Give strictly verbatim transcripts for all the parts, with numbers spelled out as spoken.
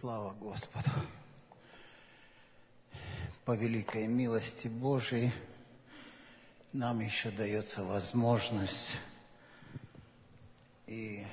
Слава Господу! По великой милости Божией нам еще дается возможность и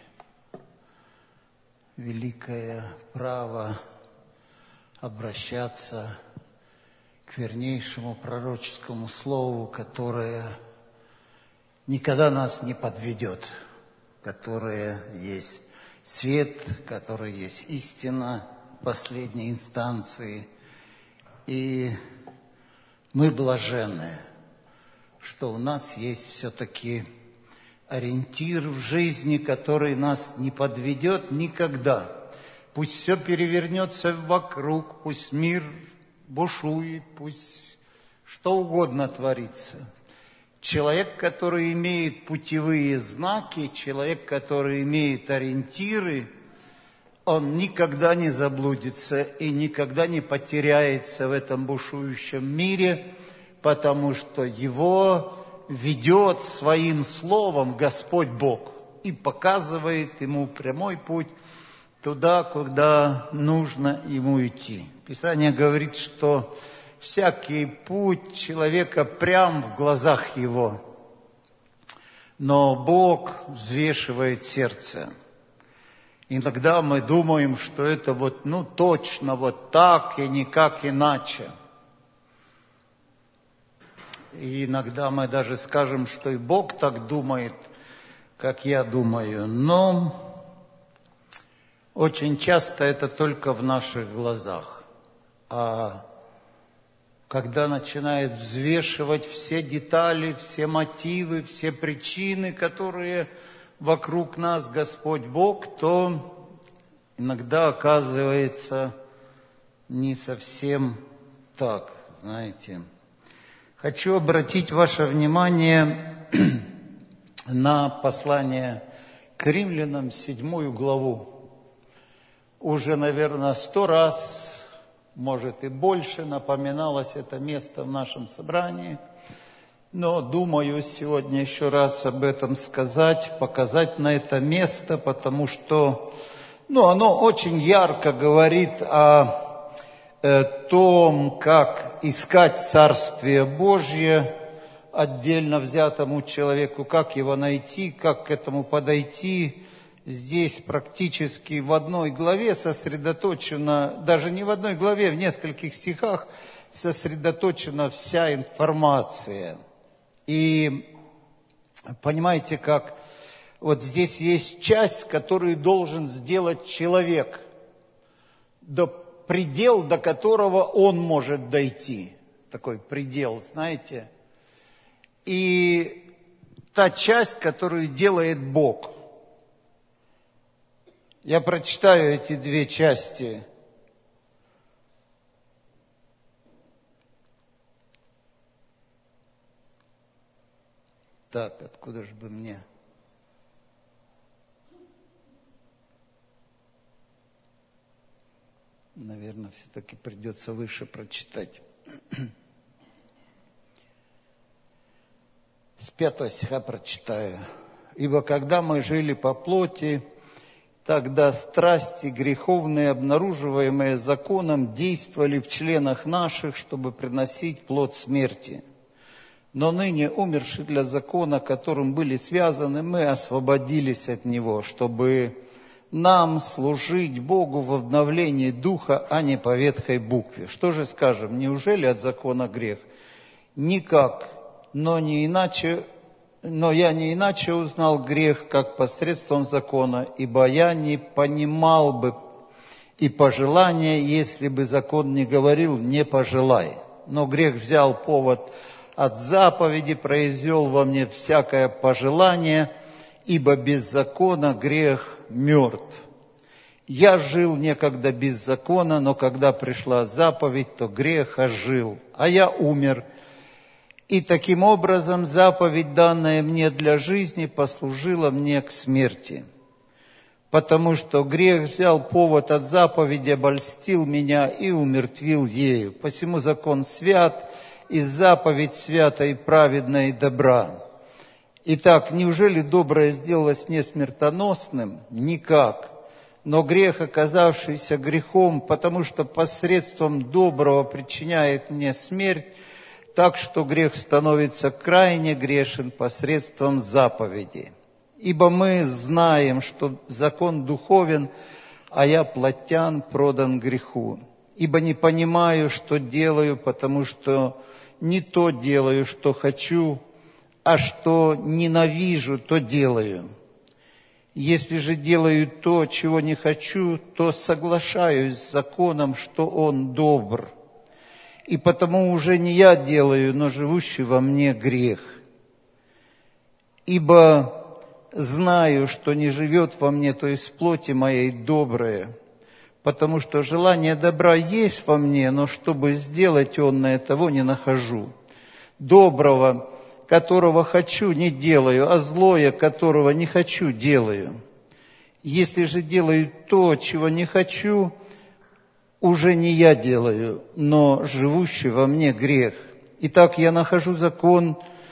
великое право обращаться к вернейшему пророческому слову, которое никогда нас не подведет, которое есть свет, который есть истина последней инстанции. И мы блаженны, что у нас есть все-таки ориентир в жизни, который нас не подведет никогда. Пусть все перевернется вокруг, пусть мир бушует, пусть что угодно творится. Человек, который имеет путевые знаки, человек, который имеет ориентиры, он никогда не заблудится и никогда не потеряется в этом бушующем мире, потому что его ведет своим словом Господь Бог и показывает ему прямой путь туда, куда нужно ему идти. Писание говорит, что всякий путь человека прям в глазах его, но Бог взвешивает сердце. Иногда мы думаем, что это вот, ну, точно вот так и никак иначе. И иногда мы даже скажем, что и Бог так думает, как я думаю. Но очень часто это только в наших глазах. А когда начинает взвешивать все детали, все мотивы, все причины, которые вокруг нас Господь Бог, то иногда оказывается не совсем так, знаете. Хочу обратить ваше внимание на послание к римлянам, седьмую главу. Уже, наверное, сто раз, может и больше, напоминалось это место в нашем собрании. Но думаю сегодня еще раз об этом сказать, показать на это место, потому что ну, оно очень ярко говорит о э, том, как искать Царствие Божье отдельно взятому человеку, как его найти, как к этому подойти. Здесь практически в одной главе сосредоточена, даже не в одной главе, в нескольких стихах сосредоточена вся информация. И понимаете, как вот здесь есть часть, которую должен сделать человек, до предел, до которого он может дойти. Такой предел, знаете. И та часть, которую делает Бог. Я прочитаю эти две части. Так, откуда же бы мне? Наверное, все-таки придется выше прочитать. С пятого стиха прочитаю. «Ибо когда мы жили по плоти, тогда страсти греховные, обнаруживаемые законом, действовали в членах наших, чтобы приносить плод смерти. Но ныне, умерши для закона, которым были связаны, мы освободились от него, чтобы нам служить Богу в обновлении духа, а не по ветхой букве». Что же скажем, неужели от закона грех? Никак, но не иначе, но я не иначе узнал грех, как посредством закона, ибо я не понимал бы и пожелания, если бы закон не говорил «не пожелай». Но грех взял повод от заповеди, произвел во мне всякое пожелание, ибо без закона грех мертв. Я жил некогда без закона, но когда пришла заповедь, то грех ожил, а я умер. И таким образом заповедь, данная мне для жизни, послужила мне к смерти. Потому что грех взял повод от заповеди, обольстил меня и умертвил ею. Посему закон свят, и заповедь свята и праведна и добра. Итак, неужели доброе сделалось мне смертоносным? Никак. но грех, оказавшийся грехом, потому что посредством доброго причиняет мне смерть, так что грех становится крайне грешен посредством заповеди. Ибо мы знаем, что закон духовен, а я плотян, продан греху. Ибо не понимаю, что делаю, потому что не то делаю, что хочу, а что ненавижу, то делаю. Если же делаю то, чего не хочу, то соглашаюсь с законом, что он добр. И потому уже не я делаю, но живущий во мне грех. Ибо знаю, что не живет во мне, то есть в плоти моей, доброе, потому что желание добра есть во мне, но чтобы сделать онное, того не нахожу. Доброго, которого хочу, не делаю, а злое, которого не хочу, делаю. Если же делаю то, чего не хочу, уже не я делаю, но живущий во мне грех. Итак, я нахожу закон,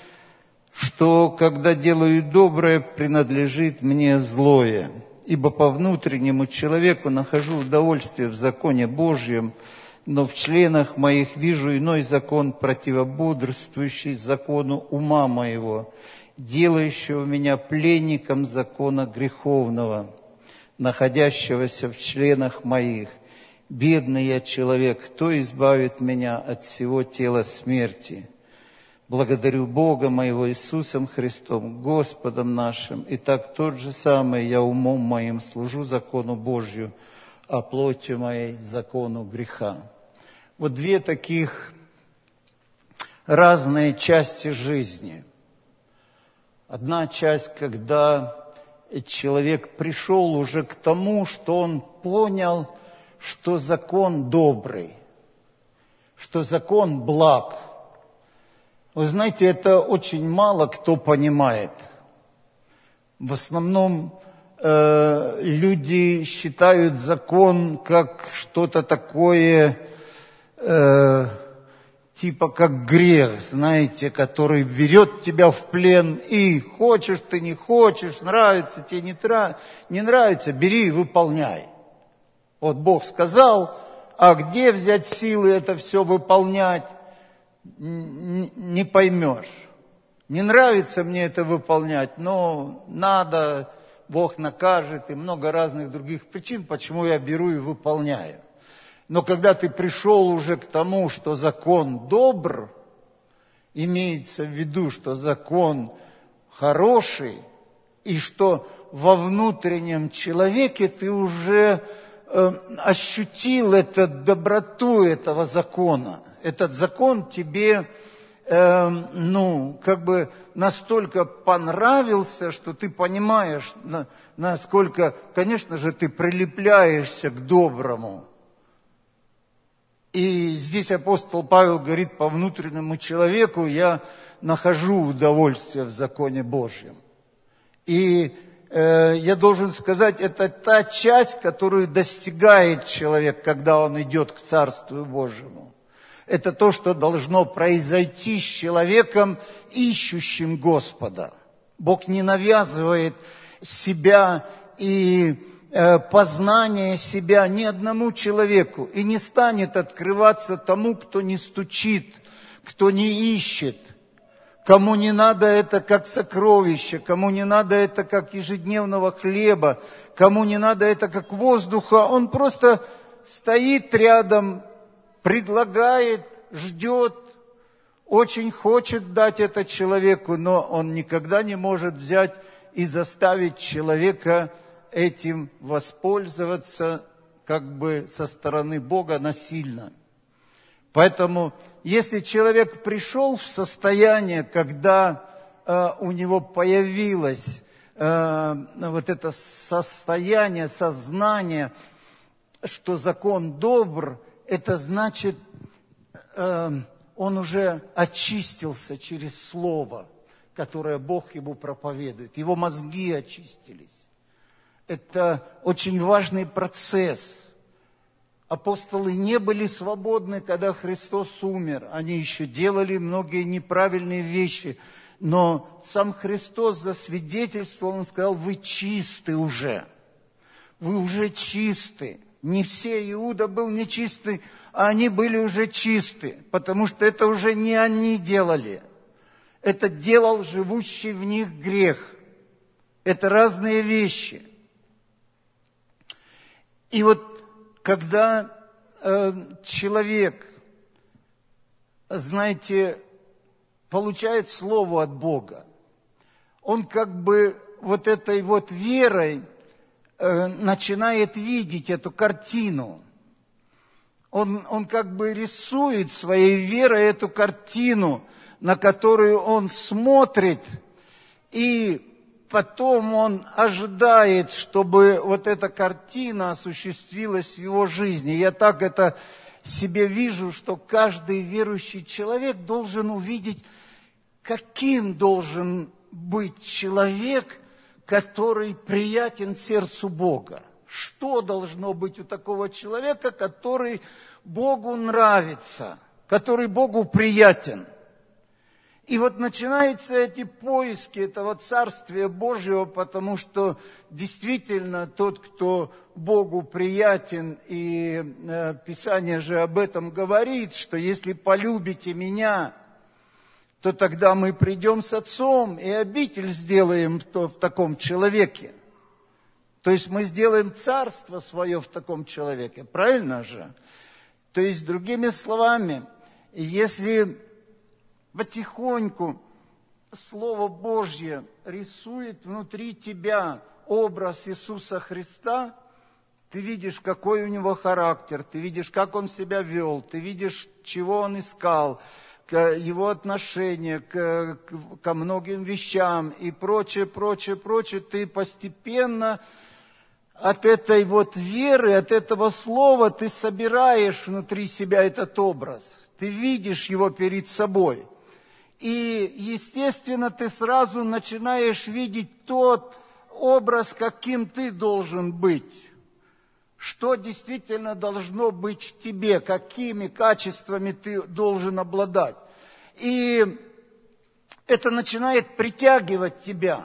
что, когда делаю доброе, принадлежит мне злое. Ибо по внутреннему человеку нахожу удовольствие в законе Божьем, но в членах моих вижу иной закон, противободрствующий закону ума моего, делающего меня пленником закона греховного, находящегося в членах моих. Бедный я человек, кто избавит меня от всего тела смерти? Благодарю Бога моего Иисусом Христом, Господом нашим. Итак, тот же самый я умом моим служу закону Божью, а плотью моей закону греха. Вот две таких разные части жизни. Одна часть, когда человек пришел уже к тому, что он понял, что закон добрый, что закон благ. Вы знаете, это очень мало кто понимает. В основном э, люди считают закон как что-то такое, э, типа как грех, знаете, который берет тебя в плен, и хочешь ты, не хочешь, нравится тебе, не, тра... не нравится, бери и выполняй. Вот Бог сказал, а где взять силы это все выполнять? Не поймешь. Не нравится мне это выполнять, но надо, Бог накажет, и много разных других причин, почему я беру и выполняю. Но когда ты пришел уже к тому, что закон добр, имеется в виду, что закон хороший, и что во внутреннем человеке ты уже э, ощутил эту доброту этого закона. Этот закон тебе, э, ну, как бы настолько понравился, что ты понимаешь, на, насколько, конечно же, ты прилепляешься к доброму. И здесь апостол Павел говорит, по внутреннему человеку я нахожу удовольствие в законе Божьем. И э, я должен сказать, это та часть, которую достигает человек, когда он идет к Царству Божьему. Это то, что должно произойти с человеком, ищущим Господа. Бог не навязывает себя и э, познание себя ни одному человеку и не станет открываться тому, кто не стучит, кто не ищет, кому не надо это как сокровище, кому не надо это как ежедневного хлеба, кому не надо это как воздуха. Он просто стоит рядом, предлагает, ждет, очень хочет дать это человеку, но он никогда не может взять и заставить человека этим воспользоваться как бы со стороны Бога насильно. Поэтому, если человек пришел в состояние, когда э, у него появилось э, вот это состояние, сознание, что закон добр, это значит, э, он уже очистился через Слово, которое Бог ему проповедует. Его мозги очистились. Это очень важный процесс. Апостолы не были свободны, когда Христос умер. Они еще делали многие неправильные вещи. Но сам Христос засвидетельствовал, Он сказал, вы чисты уже. вы уже чисты. Не все, Иуда был нечистый, а они были уже чисты, потому что это уже не они делали. Это делал живущий в них грех. Это разные вещи. И вот когда э, человек, знаете, получает слово от Бога, он как бы вот этой вот верой э, начинает видеть эту картину. Он, он как бы рисует своей верой эту картину, на которую он смотрит, и потом он ожидает, чтобы вот эта картина осуществилась в его жизни. Я так это себе вижу, что каждый верующий человек должен увидеть, каким должен быть человек, который приятен сердцу Бога. Что должно быть у такого человека, который Богу нравится, который Богу приятен? И вот начинаются эти поиски этого Царствия Божьего, потому что действительно тот, кто Богу приятен, и э, Писание же об этом говорит, что если полюбите меня, то тогда мы придем с Отцом и обитель сделаем в, в таком человеке. То есть мы сделаем царство свое в таком человеке, правильно же? То есть, другими словами, если потихоньку Слово Божье рисует внутри тебя образ Иисуса Христа, ты видишь, какой у него характер, ты видишь, как он себя вел, ты видишь, чего он искал, его отношение к, к, ко многим вещам и прочее, прочее, прочее, ты постепенно от этой вот веры, от этого слова ты собираешь внутри себя этот образ, ты видишь его перед собой. И, естественно, ты сразу начинаешь видеть тот образ, каким ты должен быть. Что действительно должно быть в тебе, какими качествами ты должен обладать. И это начинает притягивать тебя.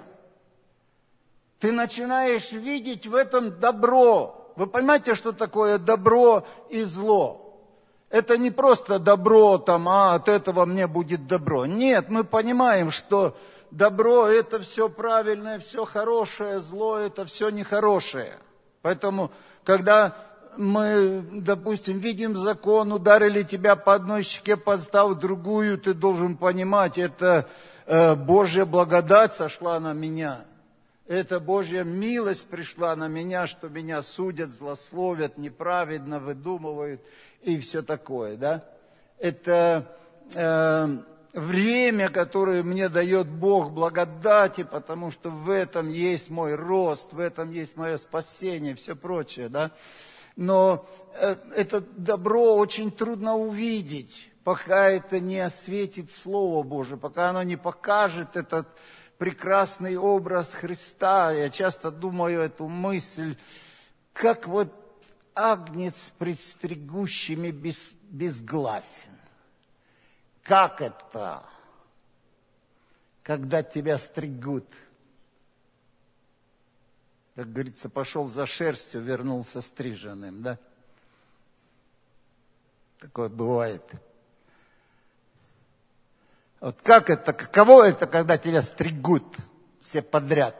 Ты начинаешь видеть в этом добро. Вы понимаете, что такое добро и зло? Это не просто добро, там, а от этого мне будет добро. Нет, мы понимаем, что добро – это все правильное, все хорошее, зло – это все нехорошее. Поэтому, когда мы, допустим, видим закон, ударили тебя по одной щеке, подстав другую, ты должен понимать, это э, Божья благодать сошла на меня. Это Божья милость пришла на меня, что меня судят, злословят, неправедно выдумывают и все такое, да? Это э, время, которое мне дает Бог благодати, потому что в этом есть мой рост, в этом есть мое спасение, все прочее, да? Но э, это добро очень трудно увидеть, пока это не осветит Слово Божие, пока оно не покажет этот прекрасный образ Христа. Я часто думаю эту мысль, как вот агнец пред стригущими без, безгласен. Как это, когда тебя стригут? Как говорится, пошел за шерстью, вернулся стриженным, да? Такое бывает. Вот как это, каково это, когда тебя стригут все подряд?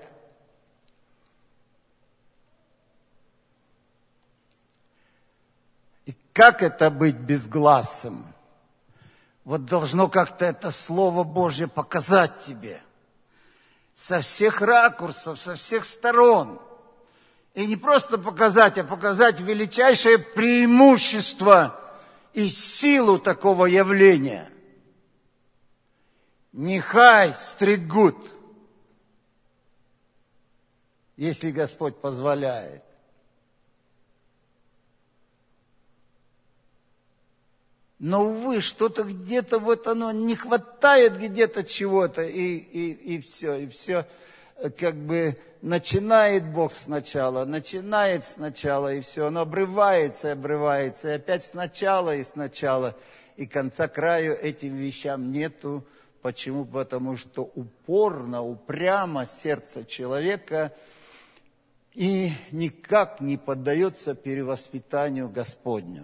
И как это быть безгласым? Вот должно как-то это Слово Божье показать тебе. Со всех ракурсов, со всех сторон. И не просто показать, а показать величайшее преимущество и силу такого явления. Нехай стригут, если Господь позволяет. Но, увы, что-то где-то вот оно не хватает где-то чего-то, и, и, и все, и все как бы начинает Бог сначала, начинает сначала, и все, оно обрывается и обрывается, и опять сначала и сначала, и конца краю этим вещам нету. Почему? Потому что упорно, упрямо сердце человека и никак не поддается перевоспитанию Господню.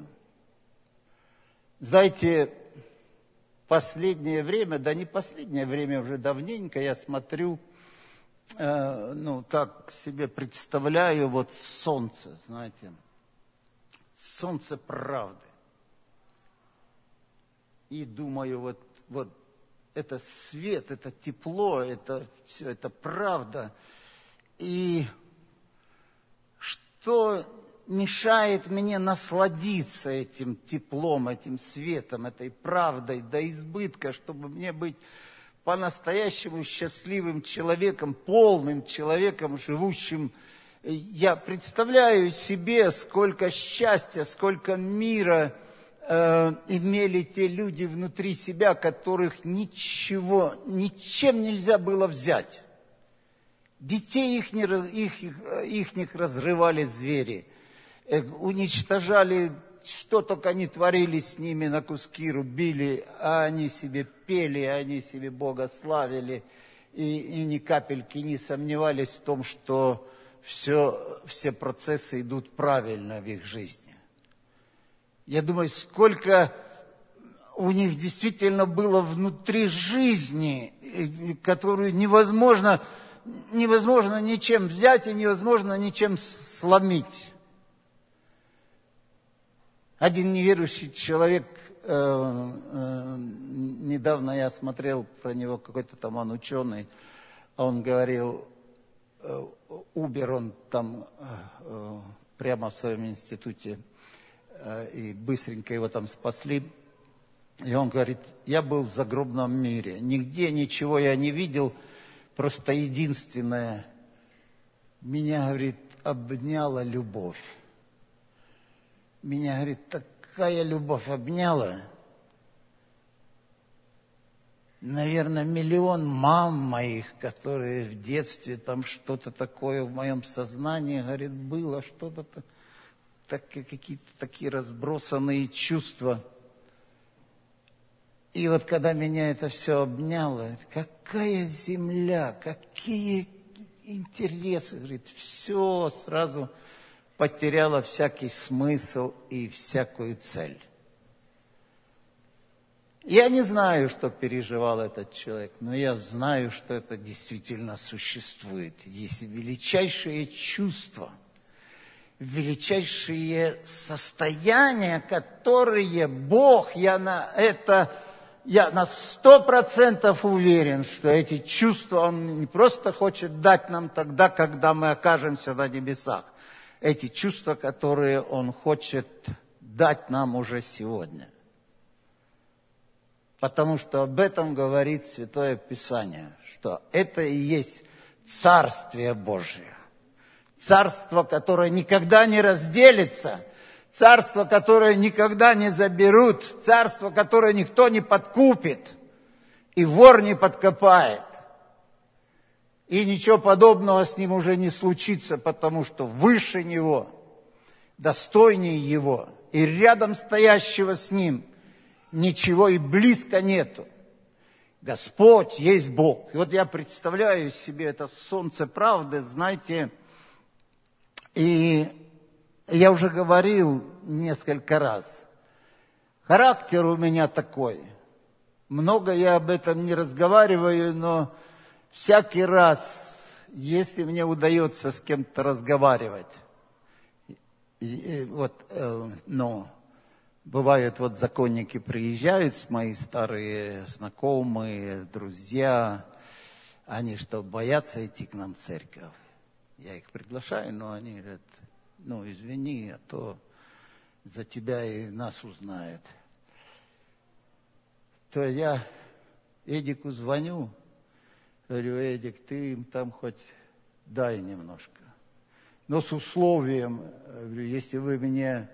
Знаете, последнее время, да не последнее время, уже давненько я смотрю, э, ну так себе представляю, вот солнце, знаете, солнце правды. И думаю, вот, вот это свет, это тепло, это все, это правда. И что мешает мне насладиться этим теплом, этим светом, этой правдой до избытка, чтобы мне быть по-настоящему счастливым человеком, полным человеком, живущим. Я представляю себе, сколько счастья, сколько мира э, имели те люди внутри себя, которых ничего, ничем нельзя было взять. Детей их, их, их, их разрывали звери, уничтожали, что только они творили с ними, на куски рубили, а они себе пели, они себе Бога славили, и, и ни капельки не сомневались в том, что все, все процессы идут правильно в их жизни. Я думаю, сколько у них действительно было внутри жизни, которую невозможно... невозможно ничем взять и невозможно ничем сломить. Один неверующий человек, э, э, недавно я смотрел про него, какой-то там он ученый, он говорил, э, умер он там э, прямо в своем институте, э, и быстренько его там спасли. И он говорит, я был в загробном мире, нигде ничего я не видел. Просто единственное, меня, говорит, обняла любовь. Меня, говорит, такая любовь обняла. Наверное, миллион мам моих, которые в детстве там что-то такое в моем сознании, говорит, было что-то, так, какие-то такие разбросанные чувства. И вот когда меня это все обняло, какая земля, какие интересы, говорит, все сразу потеряло всякий смысл и всякую цель. Я не знаю, что переживал этот человек, но я знаю, что это действительно существует. Есть величайшие чувства, величайшие состояния, которые Бог, я на это... Я на сто процентов уверен, что эти чувства Он не просто хочет дать нам тогда, когда мы окажемся на небесах. Эти чувства, которые Он хочет дать нам уже сегодня. Потому что об этом говорит Святое Писание, что это и есть Царствие Божие. Царство, которое никогда не разделится. Царство, которое никогда не заберут, царство, которое никто не подкупит, и вор не подкопает. И ничего подобного с ним уже не случится, потому что выше него, достойнее его, и рядом стоящего с ним ничего и близко нету. Господь есть Бог. И вот я представляю себе это солнце правды, знаете, и... Я уже говорил несколько раз, характер у меня такой. Много я об этом не разговариваю, но всякий раз, если мне удается с кем-то разговаривать, и, и вот, э, ну, бывают вот законники приезжают, мои старые знакомые, друзья, они что, боятся идти к нам в церковь? Я их приглашаю, но они говорят... Ну, извини, а то за тебя и нас узнает. То я Эдику звоню, говорю, Эдик, ты им там хоть дай немножко. Но с условием, говорю, если вы мне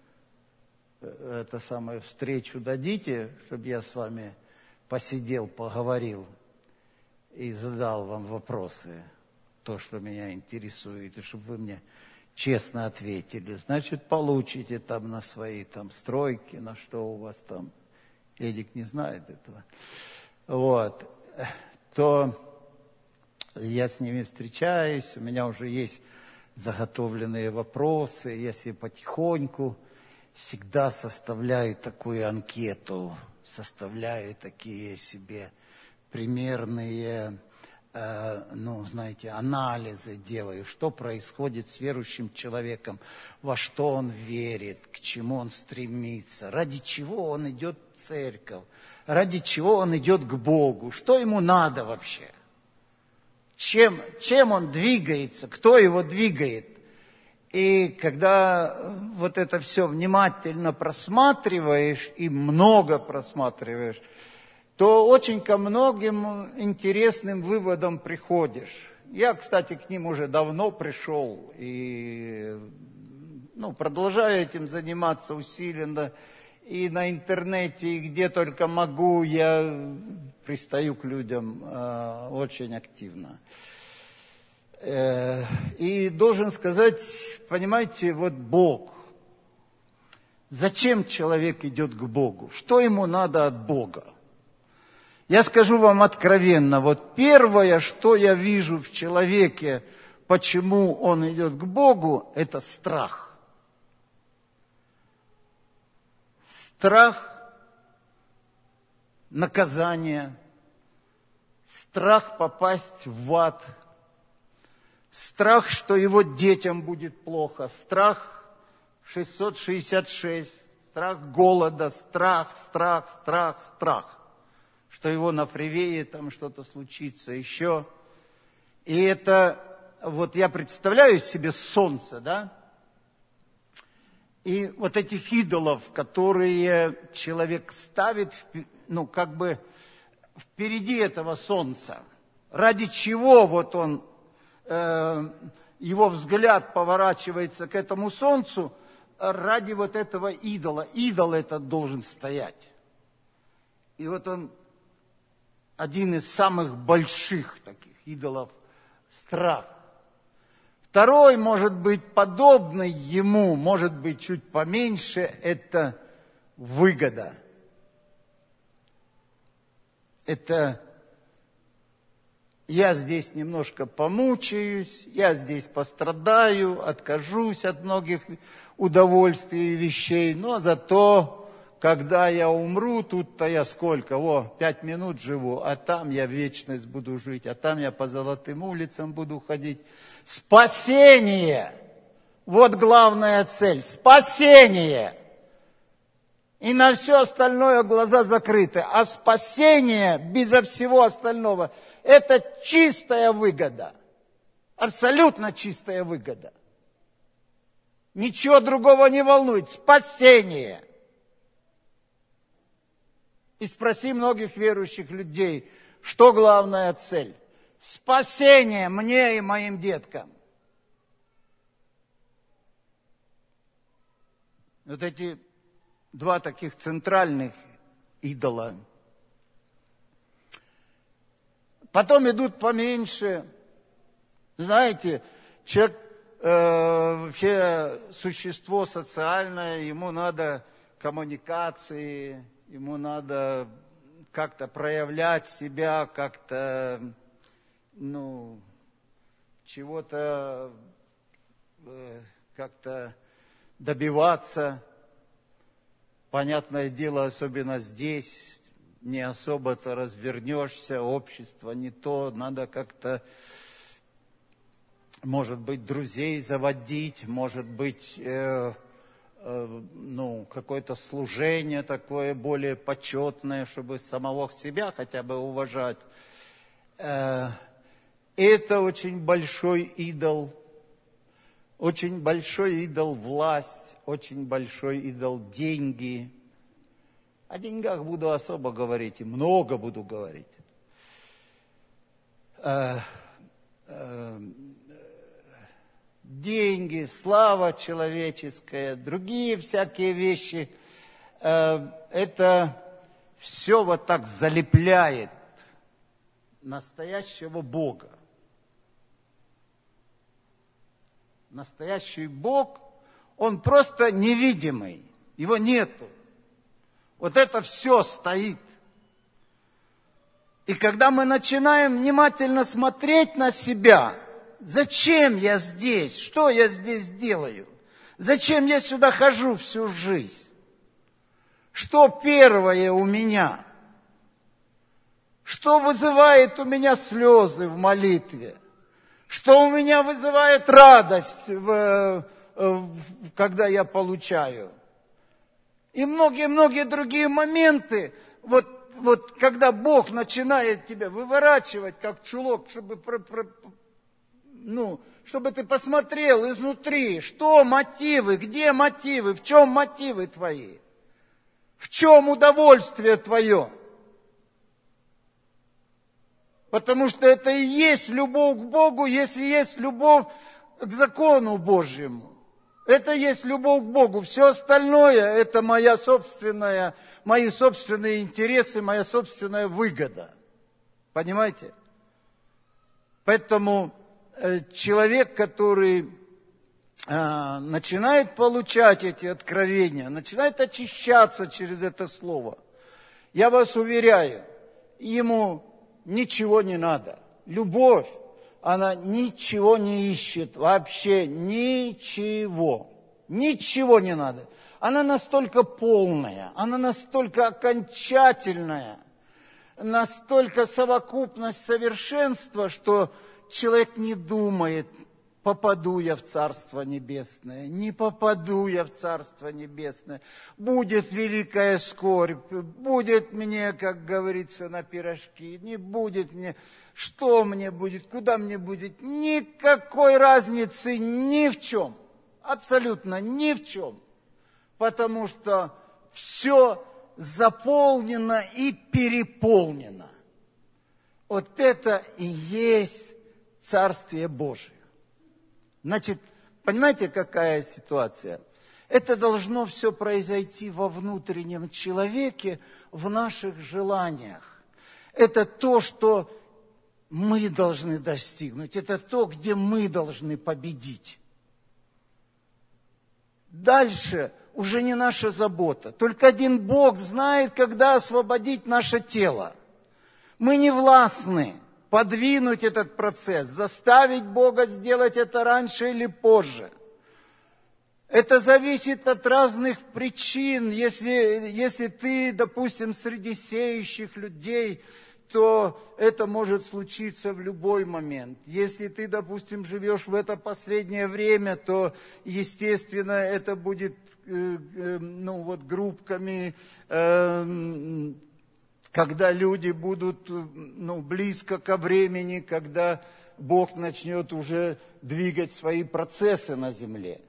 это самое встречу дадите, чтобы я с вами посидел, поговорил и задал вам вопросы, то, что меня интересует, и чтобы вы мне честно ответили, значит, получите там на свои там стройки, на что у вас там, Эдик не знает этого, вот, то я с ними встречаюсь, у меня уже есть заготовленные вопросы. Я себе потихоньку всегда составляю такую анкету, составляю такие себе примерные, э, ну, знаете, анализы делаю, что происходит с верующим человеком, во что он верит, к чему он стремится, ради чего он идет в церковь, ради чего он идет к Богу, что ему надо вообще, чем, чем он двигается, кто его двигает. И когда вот это все внимательно просматриваешь и много просматриваешь, то очень ко многим интересным выводам приходишь. Я, кстати, к ним уже давно пришел и ну, продолжаю этим заниматься усиленно. И на интернете, и где только могу, я пристаю к людям э, очень активно. Э, и должен сказать, понимаете, вот Бог. Зачем человек идет к Богу? Что ему надо от Бога? Я скажу вам откровенно, вот первое, что я вижу в человеке, почему он идет к Богу, это страх. Страх наказания, страх попасть в ад, страх, что его детям будет плохо, страх шестьсот шестьдесят шесть, страх голода, страх, страх, страх, страх, что его на фривее там что-то случится еще. И это, вот я представляю себе солнце, да? И вот этих идолов, которые человек ставит, ну, как бы впереди этого солнца, ради чего вот он, э, его взгляд поворачивается к этому солнцу, ради вот этого идола. Идол этот должен стоять. И вот он, один из самых больших таких идолов, страх. Второй, может быть, подобный ему, может быть, чуть поменьше, это выгода. Это я здесь немножко помучаюсь, я здесь пострадаю, откажусь от многих удовольствий и вещей, но зато, когда я умру, тут-то я сколько, о, пять минут живу, а там я вечность буду жить, а там я по золотым улицам буду ходить. Спасение! Вот главная цель. Спасение! И на все остальное глаза закрыты. А спасение, безо всего остального, это чистая выгода. Абсолютно чистая выгода. Ничего другого не волнует. Спасение. И спроси многих верующих людей, что главная цель? Спасение мне и моим деткам. Вот эти два таких центральных идола. Потом идут поменьше. Знаете, человек э, вообще существо социальное, ему надо коммуникации, ему надо как-то проявлять себя, как-то, ну, чего-то э, как-то добиваться. Понятное дело, особенно здесь, не особо-то развернешься, общество не то, надо как-то, может быть, друзей заводить, может быть, э, э, ну, какое-то служение такое более почетное, чтобы самого себя хотя бы уважать. Э, это очень большой идол, очень большой идол власть, очень большой идол деньги. О деньгах буду особо говорить и много буду говорить. Э, э, деньги, слава человеческая, другие всякие вещи, э, это все вот так залепляет настоящего Бога. Настоящий Бог, Он просто невидимый, Его нету. Вот это все стоит. И когда мы начинаем внимательно смотреть на себя, Зачем я здесь? Что я здесь делаю? Зачем я сюда хожу всю жизнь? Что первое у меня? Что вызывает у меня слезы в молитве? Что у меня вызывает радость, в, в, когда я получаю? И многие-многие другие моменты, вот, вот когда Бог начинает тебя выворачивать, как чулок, чтобы, про, про, ну, чтобы ты посмотрел изнутри, что мотивы, где мотивы, в чем мотивы твои, в чем удовольствие твое. Потому что это и есть любовь к Богу, если есть любовь к закону Божьему. Это есть любовь к Богу. Все остальное – это моя собственная, мои собственные интересы, моя собственная выгода. Понимаете? Поэтому э, человек, который э, начинает получать эти откровения, начинает очищаться через это слово, я вас уверяю, ему ничего не надо. Любовь, она ничего не ищет, вообще ничего. Ничего не надо. Она настолько полная, она настолько окончательная, настолько совокупность совершенства, что человек не думает, попаду я в Царство Небесное, не попаду я в Царство Небесное. Будет великая скорбь, будет мне, как говорится, на пирожки, не будет мне, что мне будет, куда мне будет. Никакой разницы ни в чем, абсолютно ни в чем, потому что все заполнено и переполнено. Вот это и есть Царствие Божие. Значит, понимаете, какая ситуация? Это должно все произойти во внутреннем человеке, в наших желаниях. Это то, что мы должны достигнуть. Это то, где мы должны победить. Дальше уже не наша забота. Только один Бог знает, когда освободить наше тело. Мы не властны подвинуть этот процесс, заставить Бога сделать это раньше или позже. Это зависит от разных причин. Если, если ты, допустим, среди сеющих людей, то это может случиться в любой момент. Если ты, допустим, живешь в это последнее время, то, естественно, это будет э, э, ну, вот, группками, э, когда люди будут ну, близко ко времени, когда Бог начнет уже двигать свои процессы на земле.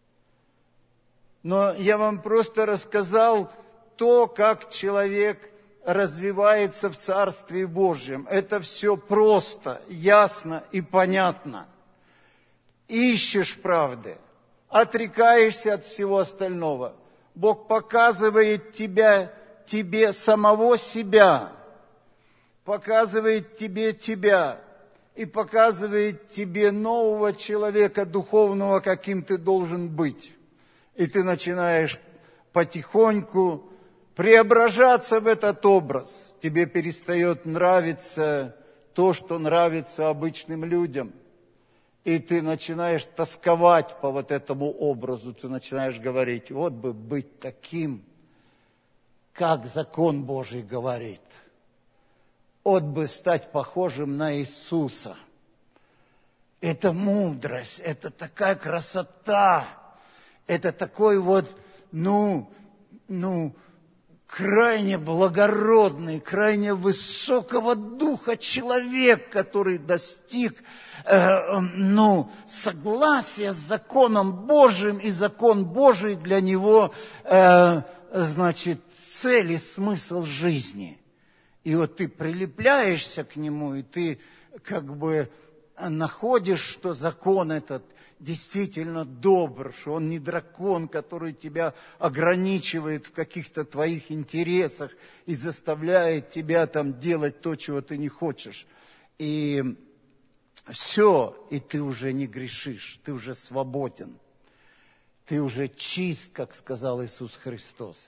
Но я вам просто рассказал то, как человек развивается в Царстве Божьем. Это все просто, ясно и понятно. Ищешь правды, отрекаешься от всего остального. Бог показывает тебя, тебе самого себя, показывает тебе тебя и показывает тебе нового человека духовного, каким ты должен быть. И ты начинаешь потихоньку преображаться в этот образ. Тебе перестает нравиться то, что нравится обычным людям. И ты начинаешь тосковать по вот этому образу. Ты начинаешь говорить, вот бы быть таким, как закон Божий говорит. Вот бы стать похожим на Иисуса. Это мудрость, это такая красота. Это такой вот, ну, ну, крайне благородный, крайне высокого духа человек, который достиг, э, ну, согласия с законом Божьим, и закон Божий для него, э, значит, цель и смысл жизни. И вот ты прилепляешься к нему, и ты как бы находишь, что закон этот действительно добр, что он не дракон, который тебя ограничивает в каких-то твоих интересах и заставляет тебя там делать то, чего ты не хочешь. И все, и ты уже не грешишь, ты уже свободен, ты уже чист, как сказал Иисус Христос.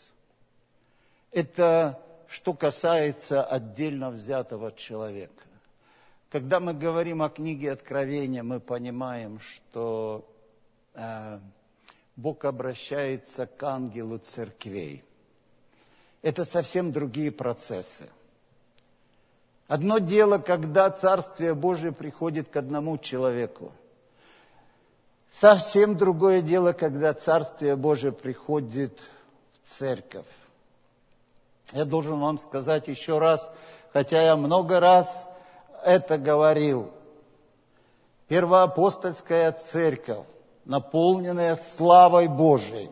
Это что касается отдельно взятого человека. Когда мы говорим о книге Откровения, мы понимаем, что э, Бог обращается к ангелу церквей. Это совсем другие процессы. Одно дело, когда Царствие Божие приходит к одному человеку. Совсем другое дело, когда Царствие Божие приходит в церковь. Я должен вам сказать еще раз, хотя я много раз это говорил. Первоапостольская церковь, наполненная славой Божией.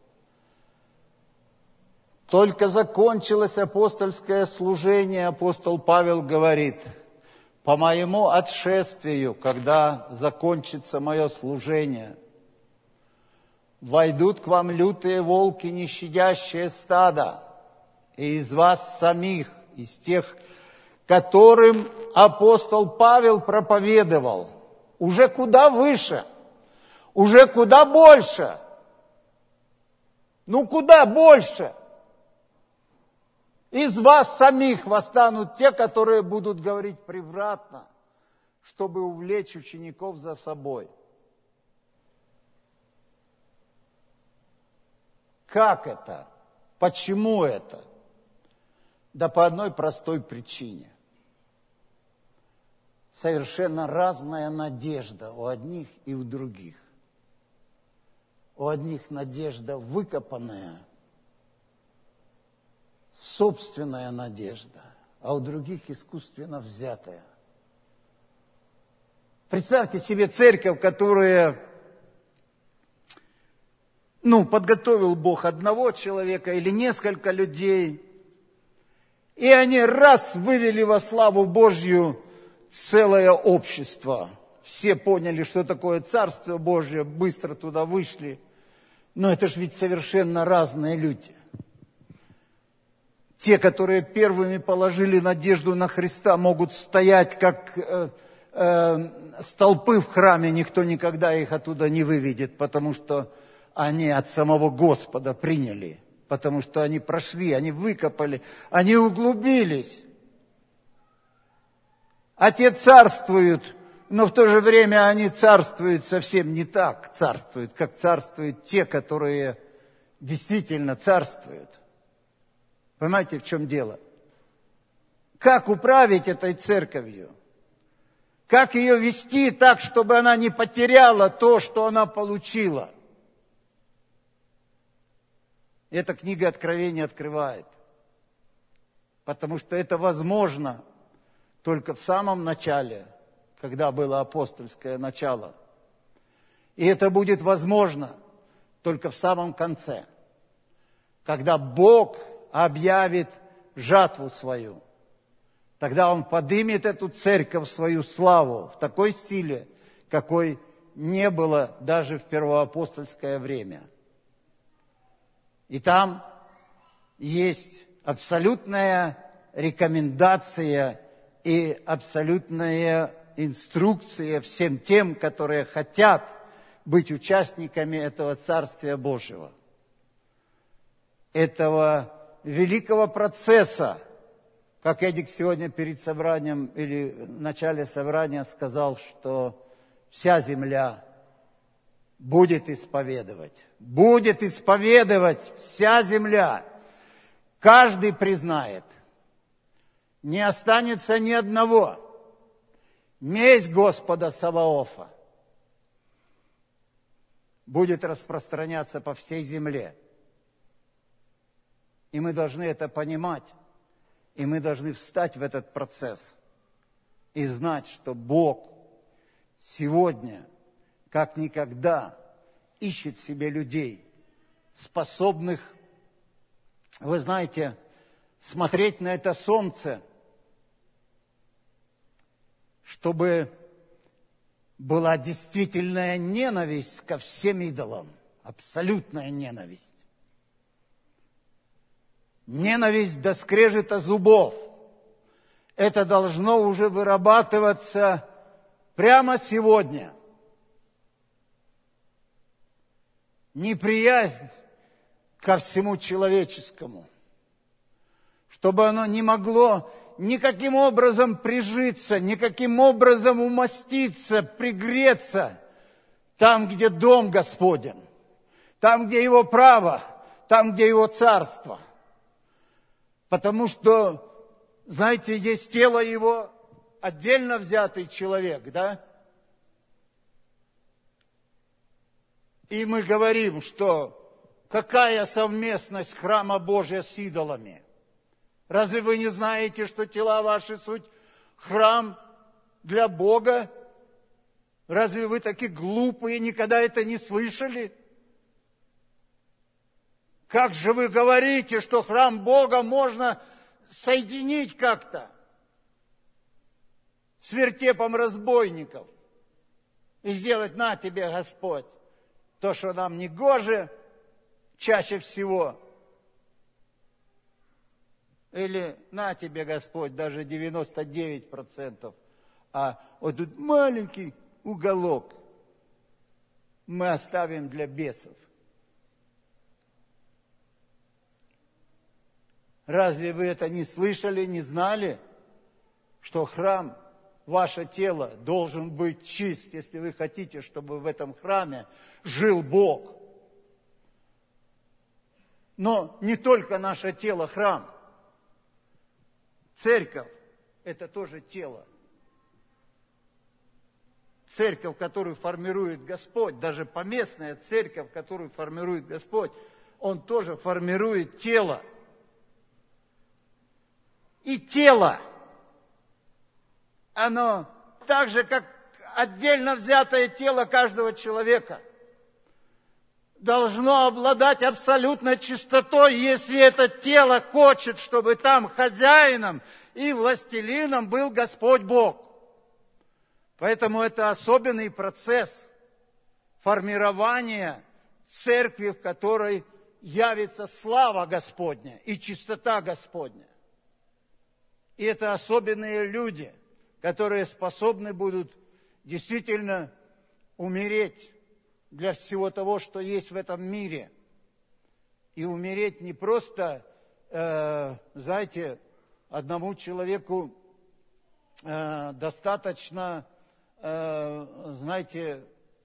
Только закончилось апостольское служение, апостол Павел говорит: по моему отшествию, когда закончится мое служение, войдут к вам лютые волки, не щадящие стада, и из вас самих, из тех, которым апостол Павел проповедовал, уже куда выше, уже куда больше. Ну, куда больше? Из вас самих восстанут те, которые будут говорить превратно, чтобы увлечь учеников за собой. Как это? Почему это? Да по одной простой причине. Совершенно разная надежда у одних и у других. У одних надежда выкопанная, собственная надежда, а у других искусственно взятая. Представьте себе церковь, которая, ну, подготовил Бог одного человека или несколько людей, и они раз вывели во славу Божью целое общество. Все поняли, что такое Царство Божие, быстро туда вышли. Но это же ведь совершенно разные люди. Те, которые первыми положили надежду на Христа, могут стоять как э, э, столпы в храме, никто никогда их оттуда не выведет, потому что они от самого Господа приняли, потому что они прошли, они выкопали, они углубились. А те царствуют, но в то же время они царствуют совсем не так, царствуют, как царствуют те, которые действительно царствуют. Понимаете, в чем дело? Как управить этой церковью? Как ее вести так, чтобы она не потеряла то, что она получила? Эта книга Откровения открывает. Потому что это возможно только в самом начале, когда было апостольское начало. И это будет возможно только в самом конце, когда Бог объявит жатву свою. Тогда Он поднимет эту церковь в свою славу в такой силе, какой не было даже в первоапостольское время. И там есть абсолютная рекомендация и абсолютная инструкция всем тем, которые хотят быть участниками этого Царствия Божьего, этого великого процесса. Как Эдик сегодня перед собранием или в начале собрания сказал, что вся земля будет исповедовать. Будет исповедовать вся земля. Каждый признает. Не останется ни одного. Месть Господа Саваофа будет распространяться по всей земле. И мы должны это понимать. И мы должны встать в этот процесс и знать, что Бог сегодня, как никогда, ищет себе людей, способных, вы знаете, смотреть на это солнце, чтобы была действительная ненависть ко всем идолам, абсолютная ненависть. Ненависть до скрежета зубов. Это должно уже вырабатываться прямо сегодня. Неприязнь ко всему человеческому. Чтобы оно не могло никаким образом прижиться, никаким образом умоститься, пригреться там, где дом Господен, там, где Его право, там, где Его царство. Потому что, знаете, есть тело Его, отдельно взятый человек, да? И мы говорим, что какая совместность храма Божия с идолами? Разве вы не знаете, что тела ваши суть храм для Бога? Разве вы такие глупые, никогда это не слышали? Как же вы говорите, что храм Бога можно соединить как-то с вертепом разбойников и сделать: на тебе, Господь, то, что нам не гоже чаще всего. Или на тебе, Господь, даже девяносто девять процентов. А вот тут маленький уголок мы оставим для бесов. Разве вы это не слышали, не знали, что храм, ваше тело, должен быть чист, если вы хотите, чтобы в этом храме жил Бог? Но не только наше тело храм. Церковь – это тоже тело. Церковь, которую формирует Господь, даже поместная церковь, которую формирует Господь, Он тоже формирует тело. И тело, оно так же, как отдельно взятое тело каждого человека, должно обладать абсолютной чистотой, если это тело хочет, чтобы там хозяином и властелином был Господь Бог. Поэтому это особенный процесс формирования церкви, в которой явится слава Господня и чистота Господня. И это особенные люди, которые способны будут действительно умереть для всего того, что есть в этом мире. И умереть не просто, э, знаете, одному человеку э, достаточно, э, знаете,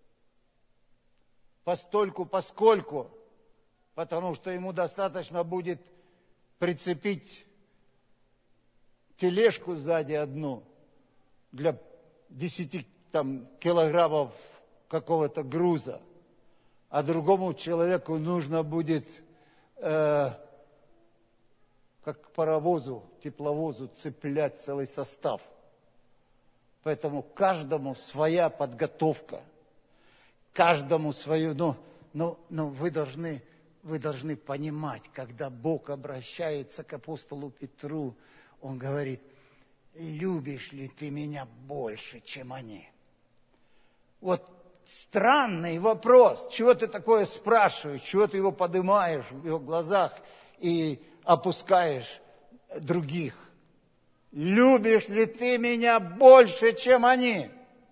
постольку, поскольку, потому что ему достаточно будет прицепить тележку сзади одну для десяти там, килограммов какого-то груза, а другому человеку нужно будет, э, как к паровозу, тепловозу, цеплять целый состав. Поэтому каждому своя подготовка, каждому свою, ну, ну, ну вы должны, вы должны понимать, когда Бог обращается к апостолу Петру, Он говорит: любишь ли ты меня больше, чем они? Вот странный вопрос. Чего ты такое спрашиваешь? Чего ты его поднимаешь в его глазах и опускаешь других? Любишь ли ты меня больше, чем они?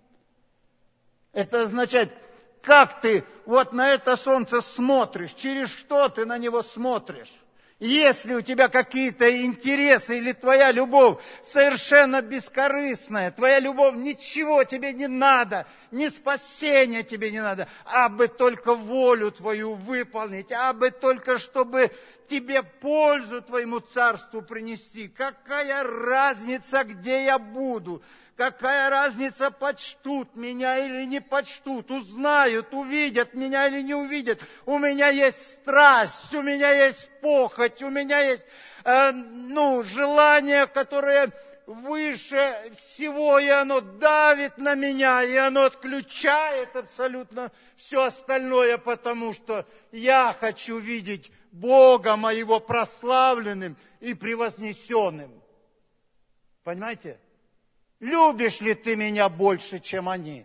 Это означает, как ты вот на это солнце смотришь, через что ты на него смотришь. Если у тебя какие-то интересы или твоя любовь совершенно бескорыстная, твоя любовь, ничего тебе не надо, ни спасения тебе не надо, а бы только волю твою выполнить, а бы только чтобы тебе пользу твоему царству принести. Какая разница, где я буду? Какая разница, почтут меня или не почтут, узнают, увидят меня или не увидят. У меня есть страсть, у меня есть похоть, у меня есть э, ну, желание, которое выше всего, и оно давит на меня, и оно отключает абсолютно все остальное, потому что я хочу видеть Бога моего прославленным и превознесенным. Понимаете? Любишь ли ты меня больше, чем они?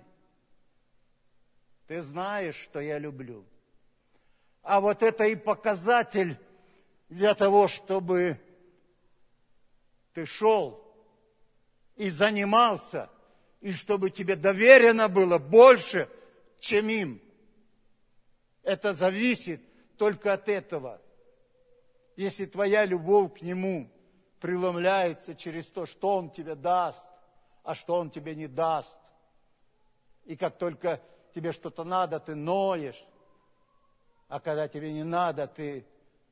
Ты знаешь, что я люблю. А вот это и показатель для того, чтобы ты шел и занимался, и чтобы тебе доверено было больше, чем им. Это зависит только от этого. Если твоя любовь к Нему преломляется через то, что Он тебе даст, а что Он тебе не даст. И как только тебе что-то надо, ты ноешь, а когда тебе не надо, ты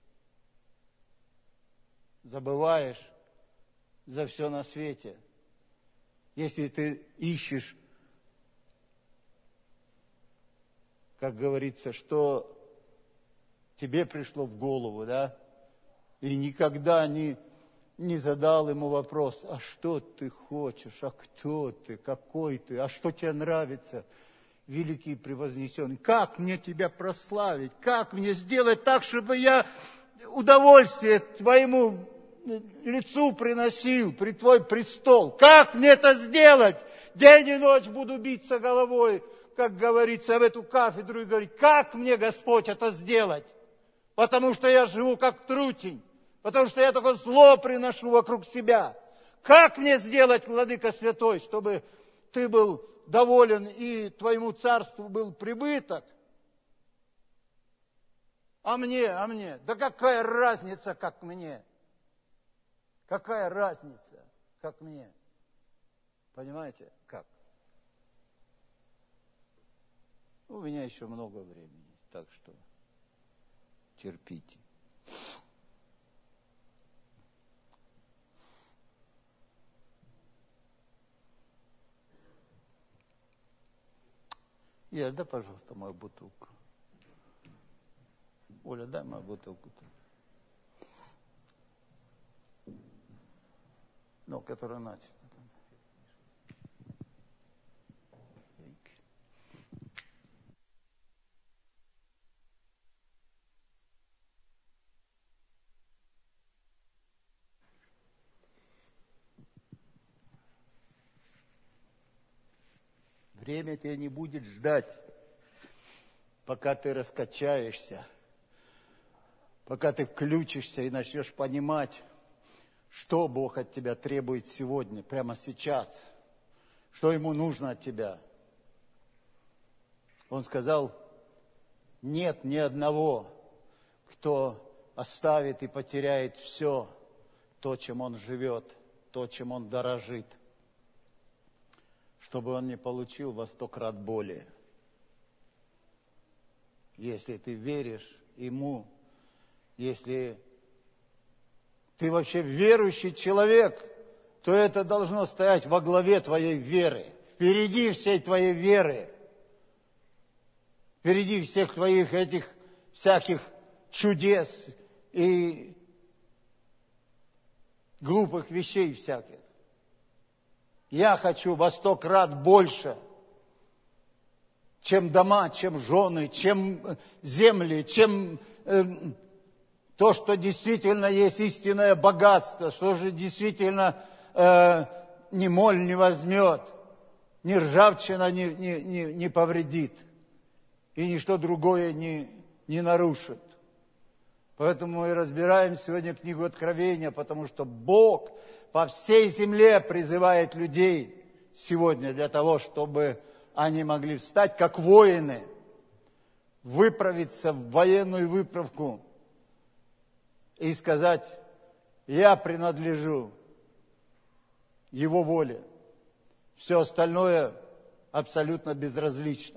забываешь за все на свете. Если ты ищешь, как говорится, что тебе пришло в голову, да, и никогда не, не задал ему вопрос, а что ты хочешь, а кто ты, какой ты, а что тебе нравится, великий и превознесенный, как мне тебя прославить, как мне сделать так, чтобы я удовольствие твоему лицу приносил при твой престол. Как мне это сделать? День и ночь буду биться головой, как говорится, в эту кафедру и говорить, как мне, Господь, это сделать? Потому что я живу как трутень, потому что я только зло приношу вокруг себя. Как мне сделать, Владыка Святой, чтобы ты был доволен и твоему царству был прибыток? А мне, а мне? Да какая разница, как мне? Какая разница, как мне? Понимаете, как? У меня еще много времени, так что терпите. Я, да, пожалуйста, мою бутылку. Оля, дай мою бутылку-то. Ну, которая начата. Время тебя не будет ждать, пока ты раскачаешься, пока ты включишься и начнешь понимать, что Бог от тебя требует сегодня, прямо сейчас, что Ему нужно от тебя. Он сказал, нет ни одного, кто оставит и потеряет все, то, чем он живет, то, чем он дорожит, чтобы он не получил во сто крат более. Если ты веришь Ему, если ты вообще верующий человек, то это должно стоять во главе твоей веры, впереди всей твоей веры, впереди всех твоих этих всяких чудес и глупых вещей всяких. Я хочу во сто крат больше, чем дома, чем жены, чем земли, чем э, то, что действительно есть истинное богатство, что же действительно э, ни моль не возьмет, ни ржавчина не, не, не, не повредит, и ничто другое не, не нарушит. Поэтому мы разбираем сегодня книгу Откровения, потому что Бог по всей земле призывает людей сегодня для того, чтобы они могли встать как воины, выправиться в военную выправку и сказать, я принадлежу Его воле. Все остальное абсолютно безразлично.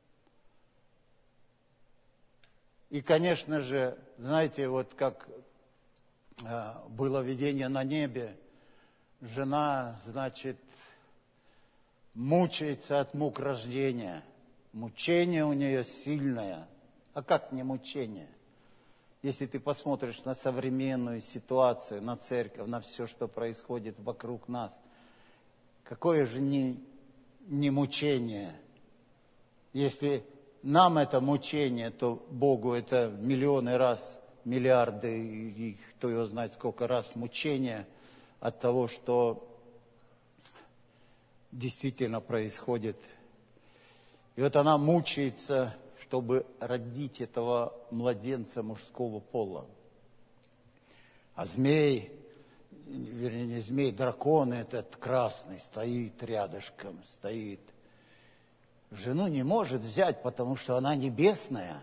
И, конечно же, знаете, вот как э, было видение на небе, жена, значит, мучается от мук рождения. Мучение у нее сильное. А как не мучение? Если ты посмотришь на современную ситуацию, на церковь, на все, что происходит вокруг нас, какое же не, не мучение? Если нам это мучение, то Богу это миллионы раз, миллиарды, и кто его знает сколько раз мучение от того, что действительно происходит. И вот она мучается, чтобы родить этого младенца мужского пола. А змей, вернее не змей, дракон этот красный стоит рядышком, стоит. Жену не может взять, потому что она небесная.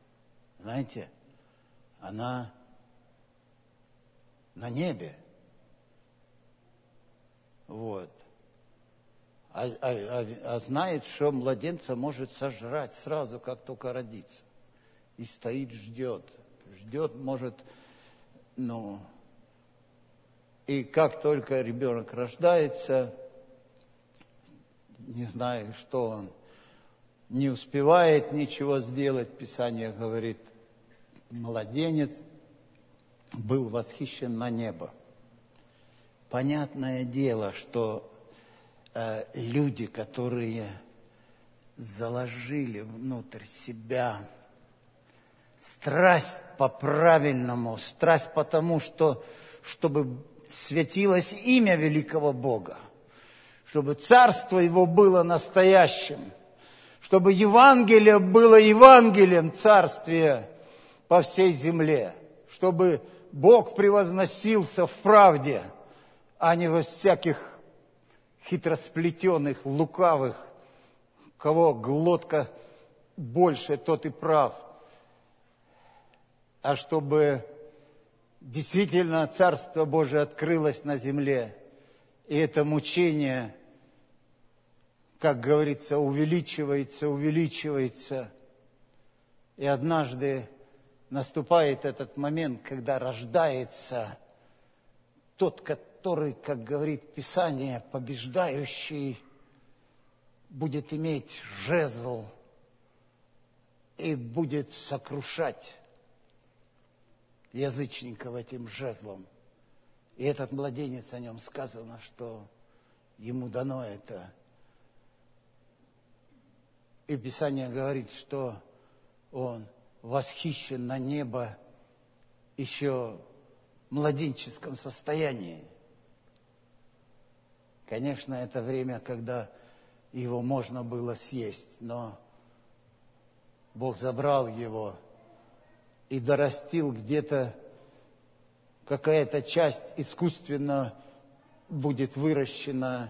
Знаете, она на небе. Вот. А, а, а, а знает, что младенца может сожрать сразу, как только родится. И стоит, ждет. Ждет, может, ну... И как только ребенок рождается, не знаю, что он, не успевает ничего сделать, Писание говорит, младенец был восхищен на небо. Понятное дело, что э, люди, которые заложили внутрь себя страсть по-правильному, страсть потому, что, чтобы светилось имя великого Бога, чтобы царство Его было настоящим, чтобы Евангелие было Евангелием царствия по всей земле, чтобы Бог превозносился в правде, а не во всяких хитросплетенных, лукавых, у кого глотка больше, тот и прав, а чтобы действительно Царство Божие открылось на земле, и это мучение, как говорится, увеличивается, увеличивается. И однажды наступает этот момент, когда рождается тот, который, как говорит Писание, побеждающий, будет иметь жезл и будет сокрушать язычников этим жезлом. И этот младенец, о нем сказано, что ему дано это. И Писание говорит, что он восхищен на небо еще в младенческом состоянии. Конечно, это время, когда его можно было съесть, но Бог забрал его и дорастил где-то, какая-то часть искусственно будет выращена.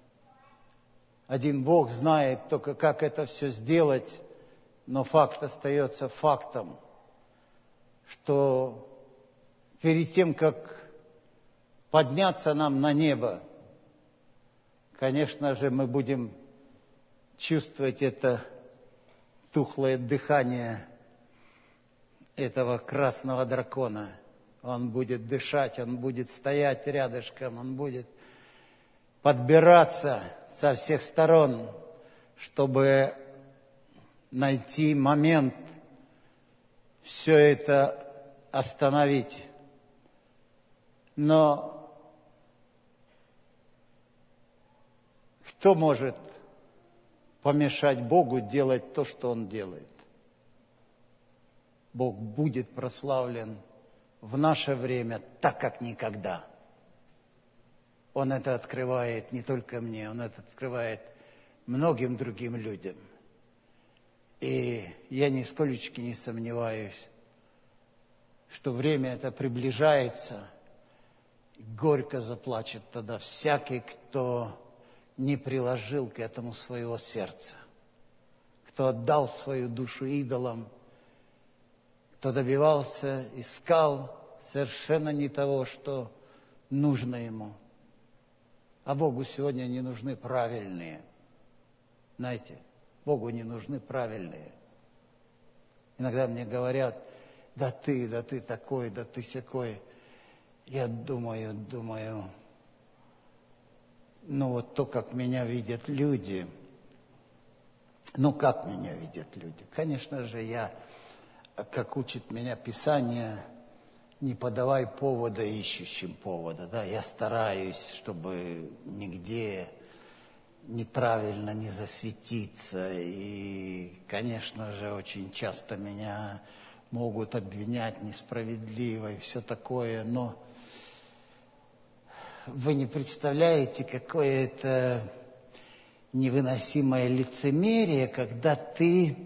Один Бог знает только, как это все сделать, но факт остается фактом, что перед тем, как подняться нам на небо, конечно же, мы будем чувствовать это тухлое дыхание этого красного дракона. Он будет дышать, он будет стоять рядышком, он будет подбираться со всех сторон, чтобы найти момент все это остановить. Но кто может помешать Богу делать то, что Он делает? Бог будет прославлен в наше время так, как никогда. Он это открывает не только мне, Он это открывает многим другим людям. И я нисколечки не сомневаюсь, что время это приближается, и горько заплачет тогда всякий, кто не приложил к этому своего сердца, кто отдал свою душу идолам, кто добивался, искал совершенно не того, что нужно ему. А Богу сегодня не нужны правильные. Знаете, Богу не нужны правильные. Иногда мне говорят, да ты, да ты такой, да ты сякой. Я думаю, думаю, ну вот то, как меня видят люди. Ну, как меня видят люди? Конечно же, я, как учит меня Писание, не подавай повода ищущим повода. Да? Я стараюсь, чтобы нигде неправильно не засветиться. И, конечно же, очень часто меня могут обвинять несправедливо и все такое, но вы не представляете, какое это невыносимое лицемерие, когда ты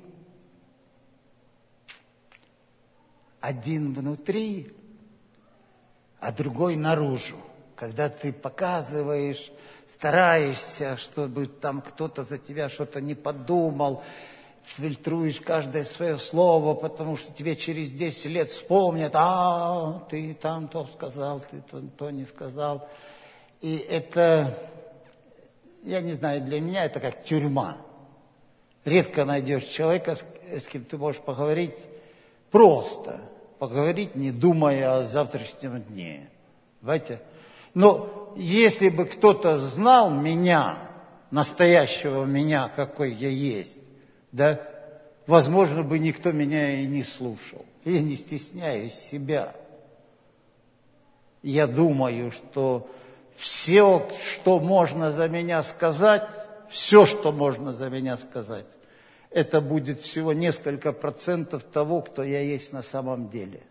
один внутри, а другой наружу. Когда ты показываешь, стараешься, чтобы там кто-то за тебя что-то не подумал, фильтруешь каждое свое слово, потому что тебе через десять лет вспомнят, а ты там то сказал, ты то, то не сказал. И это я не знаю, для меня это как тюрьма. Редко найдешь человека, с, с кем ты можешь поговорить просто. Поговорить, не думая о завтрашнем дне. Понимаете? Но если бы кто-то знал меня, настоящего меня, какой я есть, да, возможно бы никто меня и не слушал. Я не стесняюсь себя. Я думаю, что все, что можно за меня сказать, все, что можно за меня сказать, это будет всего несколько процентов того, кто я есть на самом деле.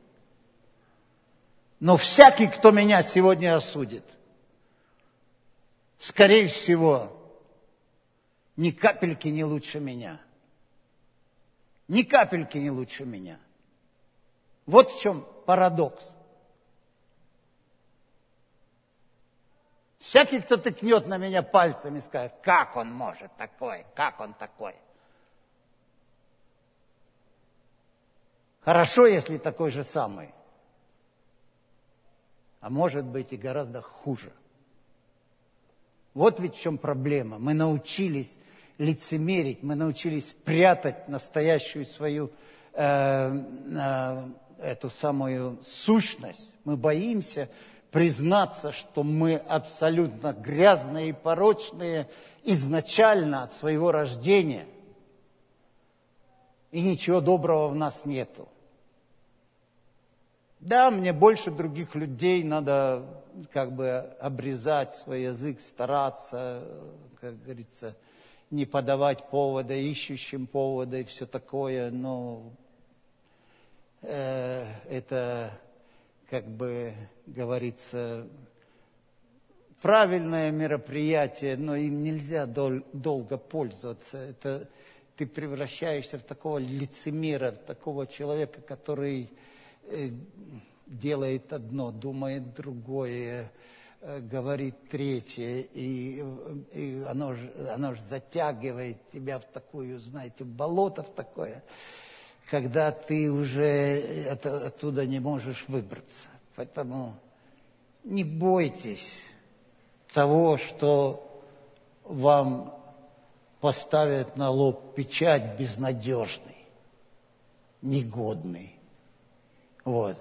Но всякий, кто меня сегодня осудит, скорее всего, ни капельки не лучше меня. Ни капельки не лучше меня. Вот в чем парадокс. Всякий, кто тыкнет на меня пальцем и скажет, как он может такой, как он такой. Хорошо, если такой же самый. А может быть и гораздо хуже. Вот ведь в чем проблема. Мы научились лицемерить, мы научились прятать настоящую свою э, э, эту самую сущность. Мы боимся признаться, что мы абсолютно грязные и порочные изначально от своего рождения. И ничего доброго в нас нету. Да, мне больше других людей надо как бы обрезать свой язык, стараться, как говорится, не подавать повода, ищущим повода и все такое, но э, это, как бы говорится, правильное мероприятие, но им нельзя дол- долго пользоваться. Это ты превращаешься в такого лицемера, в такого человека, который делает одно, думает другое, говорит третье, и, и оно же оно ж затягивает тебя в такую, знаете, в болото в такое, когда ты уже это, оттуда не можешь выбраться. Поэтому не бойтесь того, что вам поставят на лоб печать безнадежный, негодный. Вот.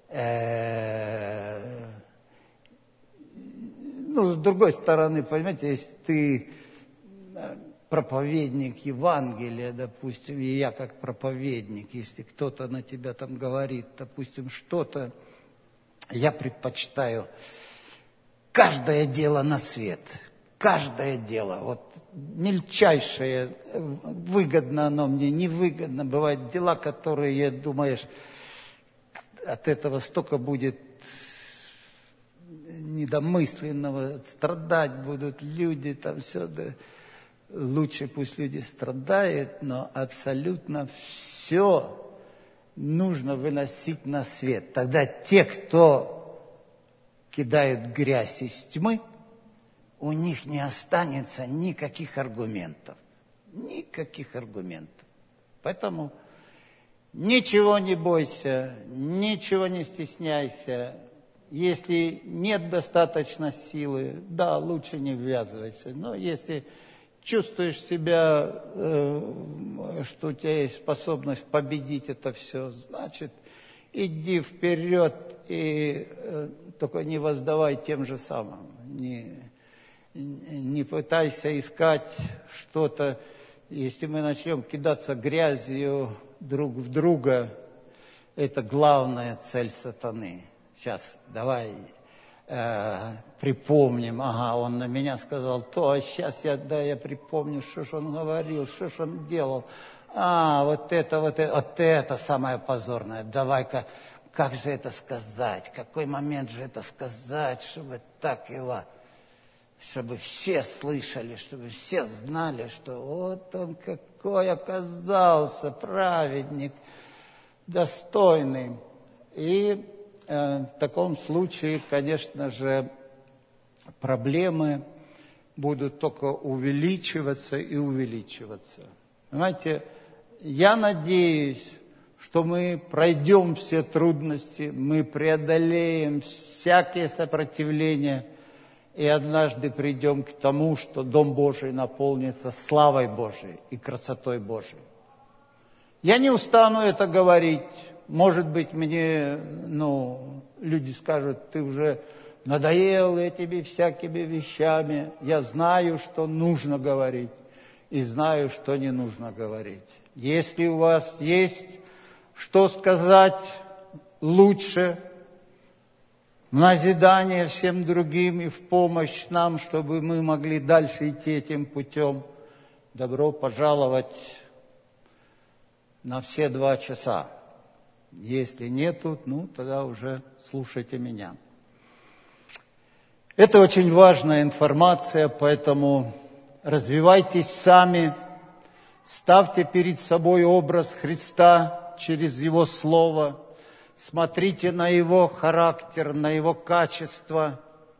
Ну, с другой стороны, понимаете, если ты проповедник Евангелия, допустим, и я как проповедник, если кто-то на тебя там говорит, допустим, что-то, я предпочитаю каждое дело на свет, каждое дело, вот мельчайшее, выгодно оно мне, невыгодно, бывают дела, которые, думаешь, от этого столько будет недомысленного, страдать будут люди, там все, да, лучше пусть люди страдают, но абсолютно все нужно выносить на свет. Тогда те, кто кидают грязь из тьмы, у них не останется никаких аргументов, никаких аргументов. Поэтому ничего не бойся, ничего не стесняйся. Если нет достаточно силы, да, лучше не ввязывайся. Но если чувствуешь себя, э, что у тебя есть способность победить это все, значит, иди вперед и э, только не воздавай тем же самым. Не, не пытайся искать что-то. Если мы начнем кидаться грязью друг в друга, это главная цель сатаны. Сейчас давай э, припомним, ага, он на меня сказал то, а сейчас я, да, я припомню, что ж он говорил, что ж он делал. А, вот это, вот это, вот это самое позорное. Давай-ка, как же это сказать, какой момент же это сказать, чтобы так его, чтобы все слышали, чтобы все знали, что вот он какой оказался праведник, достойный. И э, в таком случае, конечно же, проблемы будут только увеличиваться и увеличиваться. Понимаете, я надеюсь, что мы пройдем все трудности, мы преодолеем всякие сопротивления, и однажды придем к тому, что Дом Божий наполнится славой Божией и красотой Божией. Я не устану это говорить. Может быть, мне, ну, люди скажут, ты уже надоел этими всякими вещами. Я знаю, что нужно говорить, и знаю, что не нужно говорить. Если у вас есть что сказать лучше, в назидание всем другим и в помощь нам, чтобы мы могли дальше идти этим путем, добро пожаловать на все два часа. Если нету, ну, тогда уже слушайте меня. Это очень важная информация, поэтому развивайтесь сами, ставьте перед собой образ Христа через Его Слово, смотрите на Его характер, на Его качество,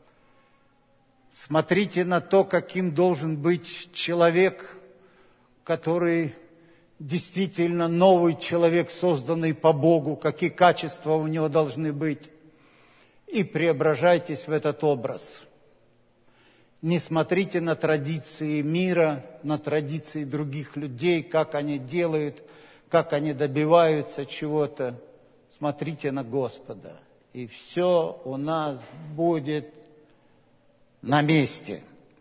смотрите на то, каким должен быть человек, который действительно новый человек, созданный по Богу, какие качества у него должны быть. И преображайтесь в этот образ. Не смотрите на традиции мира, на традиции других людей, как они делают, как они добиваются чего-то. Смотрите на Господа, и все у нас будет на месте.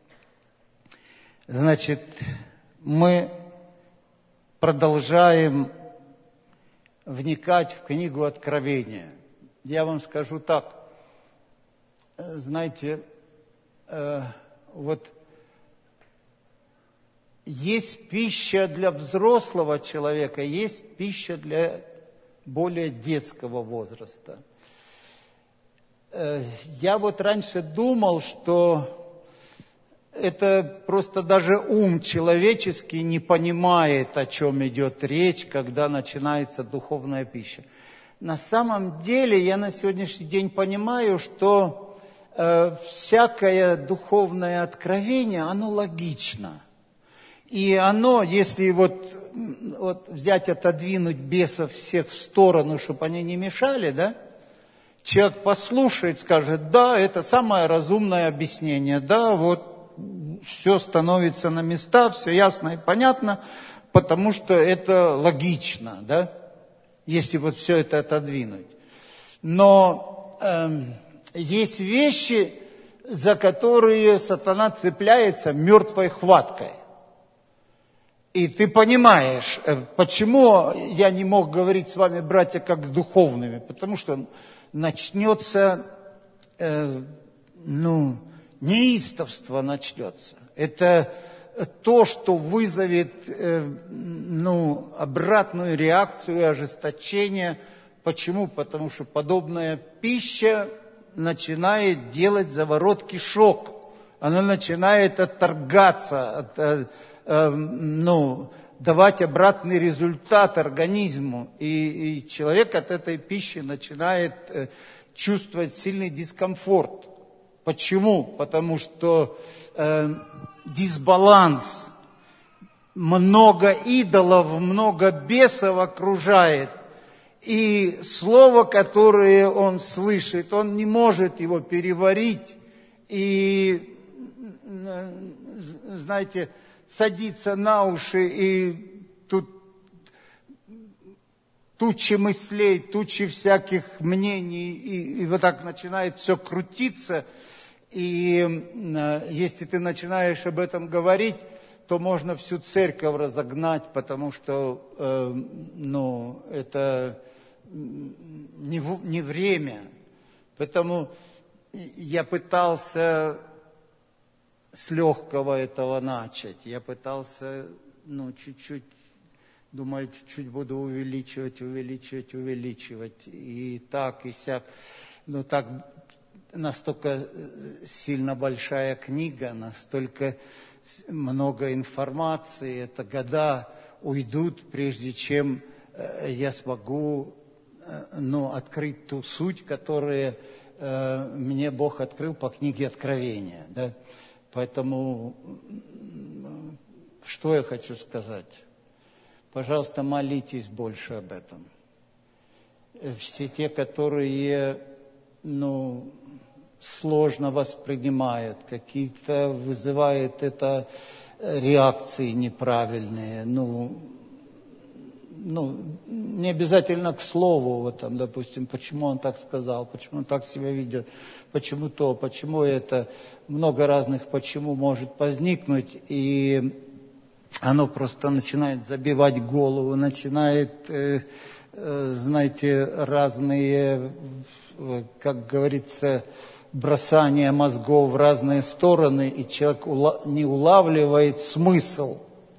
Значит, мы продолжаем вникать в книгу Откровения. Я вам скажу так. Знаете, э, вот есть пища для взрослого человека, есть пища для более детского возраста. Э, я вот раньше думал, что это просто даже ум человеческий не понимает, о чем идет речь, когда начинается духовная пища. На самом деле я на сегодняшний день понимаю, что всякое духовное откровение, оно логично. И оно, если вот, вот взять, отодвинуть бесов всех в сторону, чтобы они не мешали, да, человек послушает, скажет, да, это самое разумное объяснение, да, вот все становится на места, все ясно и понятно, потому что это логично, да, если вот все это отодвинуть. Но эм, есть вещи, за которые сатана цепляется мертвой хваткой. И ты понимаешь, почему я не мог говорить с вами, братья, как духовными, потому что начнется, э, ну, неистовство начнется. Это то, что вызовет, э, ну, обратную реакцию и ожесточение. Почему? Потому что подобная пища начинает делать заворот кишок. Она начинает отторгаться, от, э, э, ну, давать обратный результат организму. И, и человек от этой пищи начинает э, чувствовать сильный дискомфорт. Почему? Потому что э, дисбаланс, много идолов, много бесов окружает. И слово, которое он слышит, он не может его переварить. И, знаете, садится на уши, и тут тучи мыслей, тучи всяких мнений, и, и вот так начинает все крутиться. И если ты начинаешь об этом говорить, то можно всю церковь разогнать, потому что, э, ну, это не, в, не время. Поэтому я пытался с легкого этого начать. Я пытался, ну, чуть-чуть, думаю, чуть-чуть буду увеличивать, увеличивать, увеличивать. И так, и сяк. Ну, так, настолько сильно большая книга, настолько много информации, это года уйдут, прежде чем я смогу, ну, открыть ту суть, которую э, мне Бог открыл по книге Откровения. Да? Поэтому, что я хочу сказать? Пожалуйста, молитесь больше об этом. Все те, которые, ну, сложно воспринимает, какие-то вызывает это реакции неправильные. Ну, ну, не обязательно к слову, вот там, допустим, почему он так сказал, почему он так себя ведет, почему то, почему это, много разных почему может возникнуть, и оно просто начинает забивать голову, начинает, э, э, знаете, разные, э, как говорится, бросание мозгов в разные стороны, и человек ула- не улавливает смысл.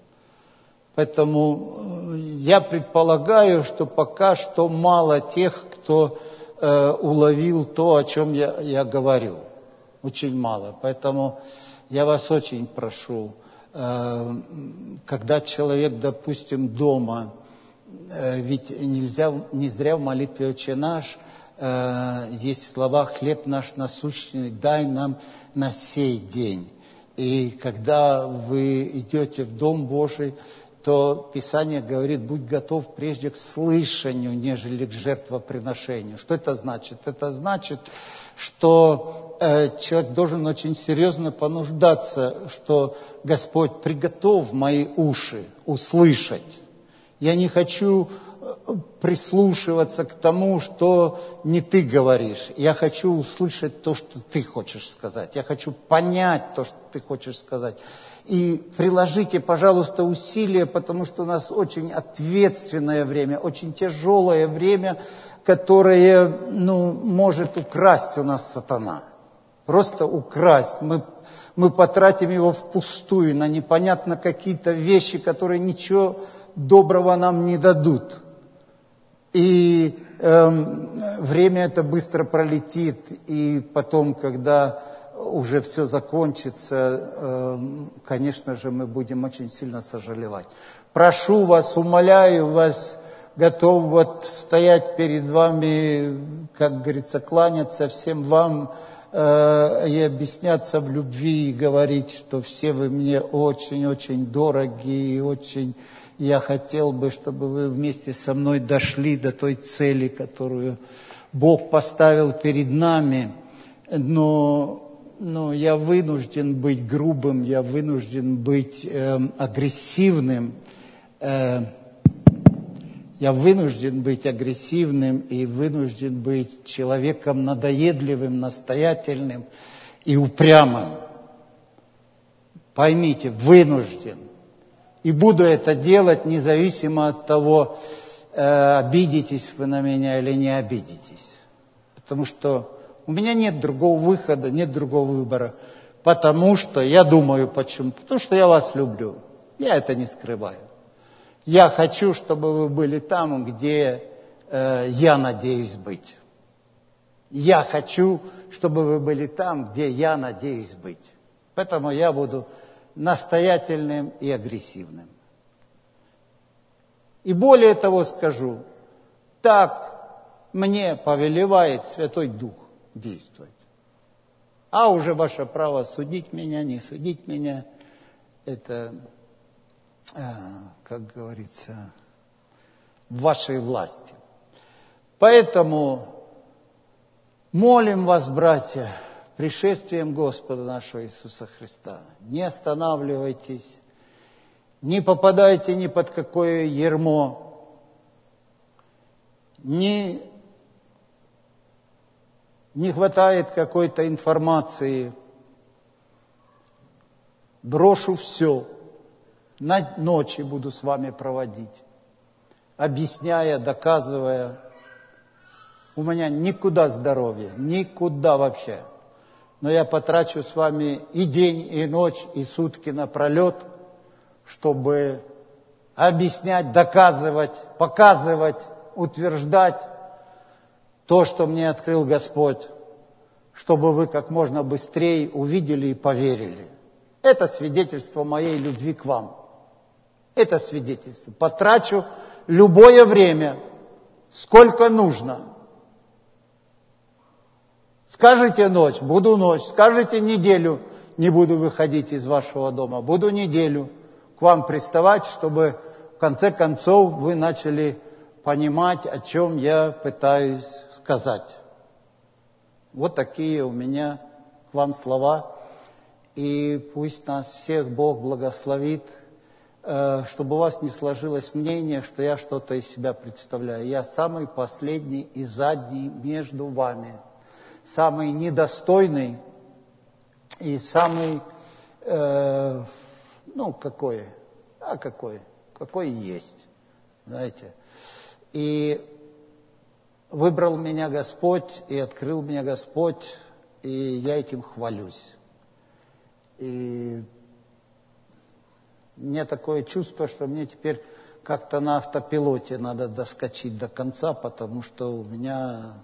Поэтому я предполагаю, что пока что мало тех, кто э, уловил то, о чем я, я говорю. Очень мало. Поэтому я вас очень прошу, э, когда человек, допустим, дома, э, ведь нельзя, не зря в молитве «Отче наш» э, есть слова «Хлеб наш насущный дай нам на сей день». И когда вы идете в Дом Божий, то Писание говорит, будь готов прежде к слышанию, нежели к жертвоприношению. Что это значит? Это значит, что э, человек должен очень серьезно понуждаться, что Господь, приготовь мои уши услышать. Я не хочу прислушиваться к тому, что не ты говоришь. Я хочу услышать то, что ты хочешь сказать. Я хочу понять то, что ты хочешь сказать. И приложите, пожалуйста, усилия, потому что у нас очень ответственное время, очень тяжелое время, которое, ну, может украсть у нас сатана. Просто украсть. Мы, мы потратим его впустую на непонятно какие-то вещи, которые ничего доброго нам не дадут. И э, время это быстро пролетит, и потом, когда уже все закончится, конечно же, мы будем очень сильно сожалевать. Прошу вас, умоляю вас, готов вот стоять перед вами, как говорится, кланяться всем вам э, и объясняться в любви, и говорить, что все вы мне очень-очень дороги, и очень я хотел бы, чтобы вы вместе со мной дошли до той цели, которую Бог поставил перед нами, но... Но я вынужден быть грубым, я вынужден быть э, агрессивным. Э, я вынужден быть агрессивным и вынужден быть человеком надоедливым, настоятельным и упрямым. Поймите, вынужден. И буду это делать независимо от того, э, обидитесь вы на меня или не обидитесь. Потому что у меня нет другого выхода, нет другого выбора. Потому что, я думаю, почему? Потому что я вас люблю. Я это не скрываю. Я хочу, чтобы вы были там, где э, я надеюсь быть. Я хочу, чтобы вы были там, где я надеюсь быть. Поэтому я буду настоятельным и агрессивным. И более того скажу, так мне повелевает Святой Дух действовать. А уже ваше право судить меня, не судить меня, это, как говорится, в вашей власти. Поэтому молим вас, братья, пришествием Господа нашего Иисуса Христа. Не останавливайтесь, не попадайте ни под какое ярмо, не Не хватает какой-то информации, брошу все, на ночи буду с вами проводить, объясняя, доказывая. У меня никуда здоровья, никуда вообще. Но я потрачу с вами и день, и ночь, и сутки напролет, чтобы объяснять, доказывать, показывать, утверждать то, что мне открыл Господь, чтобы вы как можно быстрее увидели и поверили. Это свидетельство моей любви к вам. Это свидетельство. Потрачу любое время, сколько нужно. Скажите ночь, буду ночь. Скажите неделю, не буду выходить из вашего дома. Буду неделю к вам приставать, чтобы в конце концов вы начали понимать, о чем я пытаюсь сказать. Вот такие у меня к вам слова. И пусть нас всех Бог благословит, чтобы у вас не сложилось мнение, что я что-то из себя представляю. Я самый последний и задний между вами, самый недостойный и самый, э, ну, какой, а какой, какой есть, знаете. И выбрал меня Господь, и открыл меня Господь, и я этим хвалюсь. И мне такое чувство, что мне теперь как-то на автопилоте надо доскочить до конца, потому что у меня,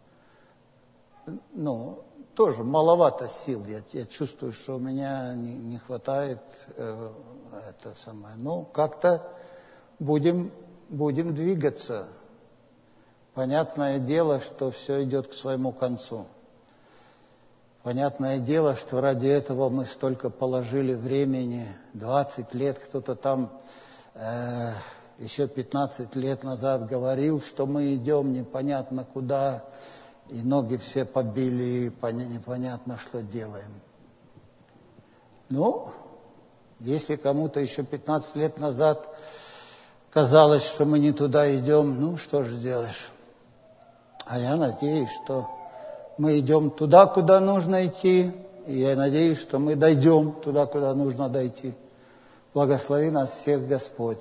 ну, тоже маловато сил. Я, я чувствую, что у меня не, не хватает э, это самое. Ну, как-то будем, будем двигаться. Понятное дело, что все идет к своему концу. Понятное дело, что ради этого мы столько положили времени, двадцать лет, кто-то там э, еще пятнадцать лет назад говорил, что мы идем непонятно куда, и ноги все побили, и непонятно, что делаем. Ну, если кому-то еще пятнадцать лет назад казалось, что мы не туда идем, ну, что же сделаешь? А я надеюсь, что мы идем туда, куда нужно идти, и я надеюсь, что мы дойдем туда, куда нужно дойти. Благослови нас всех Господь.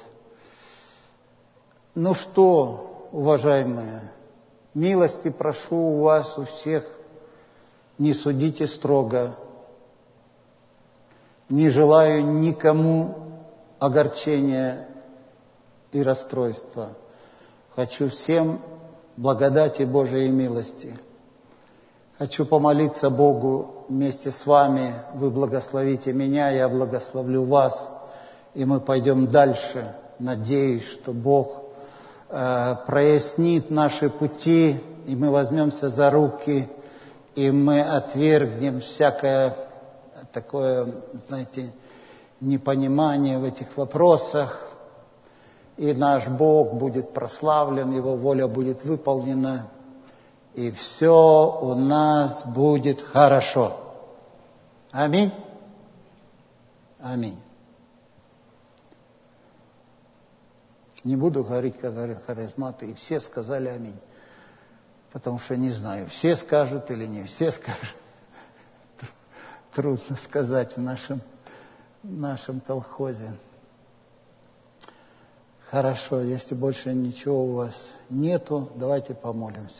Ну что, уважаемые, милости прошу у вас, у всех, не судите строго. Не желаю никому огорчения и расстройства. Хочу всем благодати Божией милости. Хочу помолиться Богу вместе с вами. Вы благословите меня, я благословлю вас. И мы пойдем дальше. Надеюсь, что Бог э, прояснит наши пути, и мы возьмемся за руки, и мы отвергнем всякое такое, знаете, непонимание в этих вопросах. И наш Бог будет прославлен, Его воля будет выполнена. И все у нас будет хорошо. Аминь. Аминь. Не буду говорить, как говорят харизматы, и все сказали аминь. Потому что не знаю, все скажут или не все скажут. Трудно сказать в нашем, в нашем колхозе. Хорошо, если больше ничего у вас нету, давайте помолимся.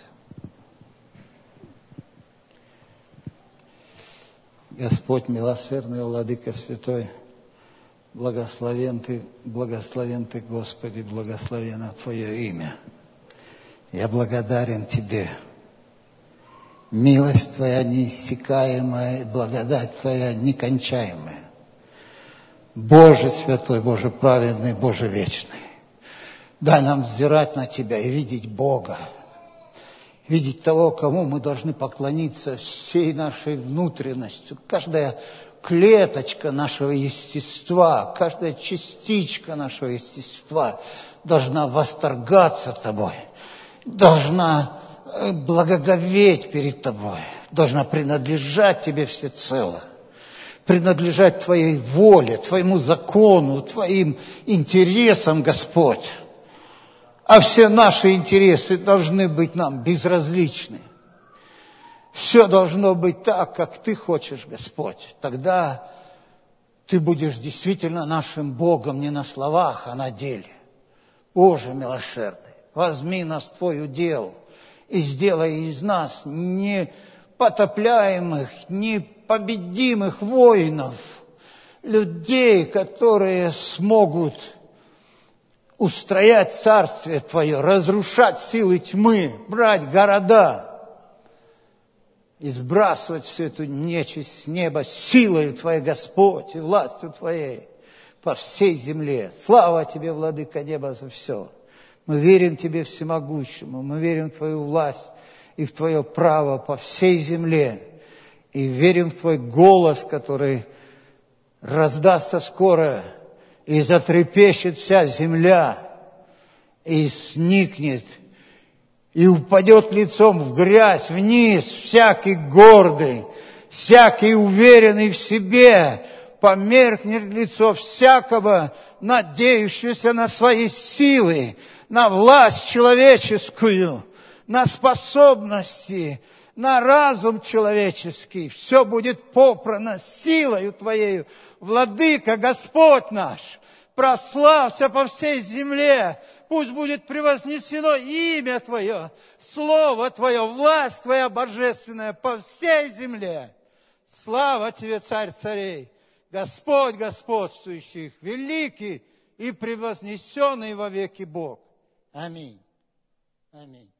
Господь милосердный, Владыка Святой, благословен Ты, благословен Ты, Господи, благословено Твое имя. Я благодарен Тебе. Милость Твоя неиссякаемая, благодать Твоя некончаемая. Боже святой, Боже праведный, Боже вечный, дай нам взирать на Тебя и видеть Бога. Видеть того, кому мы должны поклониться всей нашей внутренностью. Каждая клеточка нашего естества, каждая частичка нашего естества должна восторгаться Тобой, должна благоговеть перед Тобой, должна принадлежать Тебе всецело, принадлежать Твоей воле, Твоему закону, Твоим интересам, Господь. А все наши интересы должны быть нам безразличны. Все должно быть так, как Ты хочешь, Господь. Тогда Ты будешь действительно нашим Богом не на словах, а на деле. Боже милосердный, возьми нас в Твой удел и сделай из нас непотопляемых, непобедимых воинов, людей, которые смогут устроять царствие Твое, разрушать силы тьмы, брать города и сбрасывать всю эту нечисть с неба силою Твоей, Господь, и властью Твоей по всей земле. Слава Тебе, Владыка неба, за все. Мы верим Тебе всемогущему, мы верим в Твою власть и в Твое право по всей земле. И верим в Твой голос, который раздастся скоро, и затрепещет вся земля, и сникнет И упадет лицом в грязь, вниз, всякий гордый, всякий уверенный в себе, померкнет лицо всякого, надеющегося на свои силы, на власть человеческую, на способности, на разум человеческий. Все будет попрано силою Твоею. Владыка, Господь наш, прославься по всей земле. Пусть будет превознесено имя Твое, Слово Твое, власть Твоя божественная по всей земле. Слава Тебе, Царь царей, Господь господствующих, великий и превознесенный во веки Бог. Аминь. Аминь.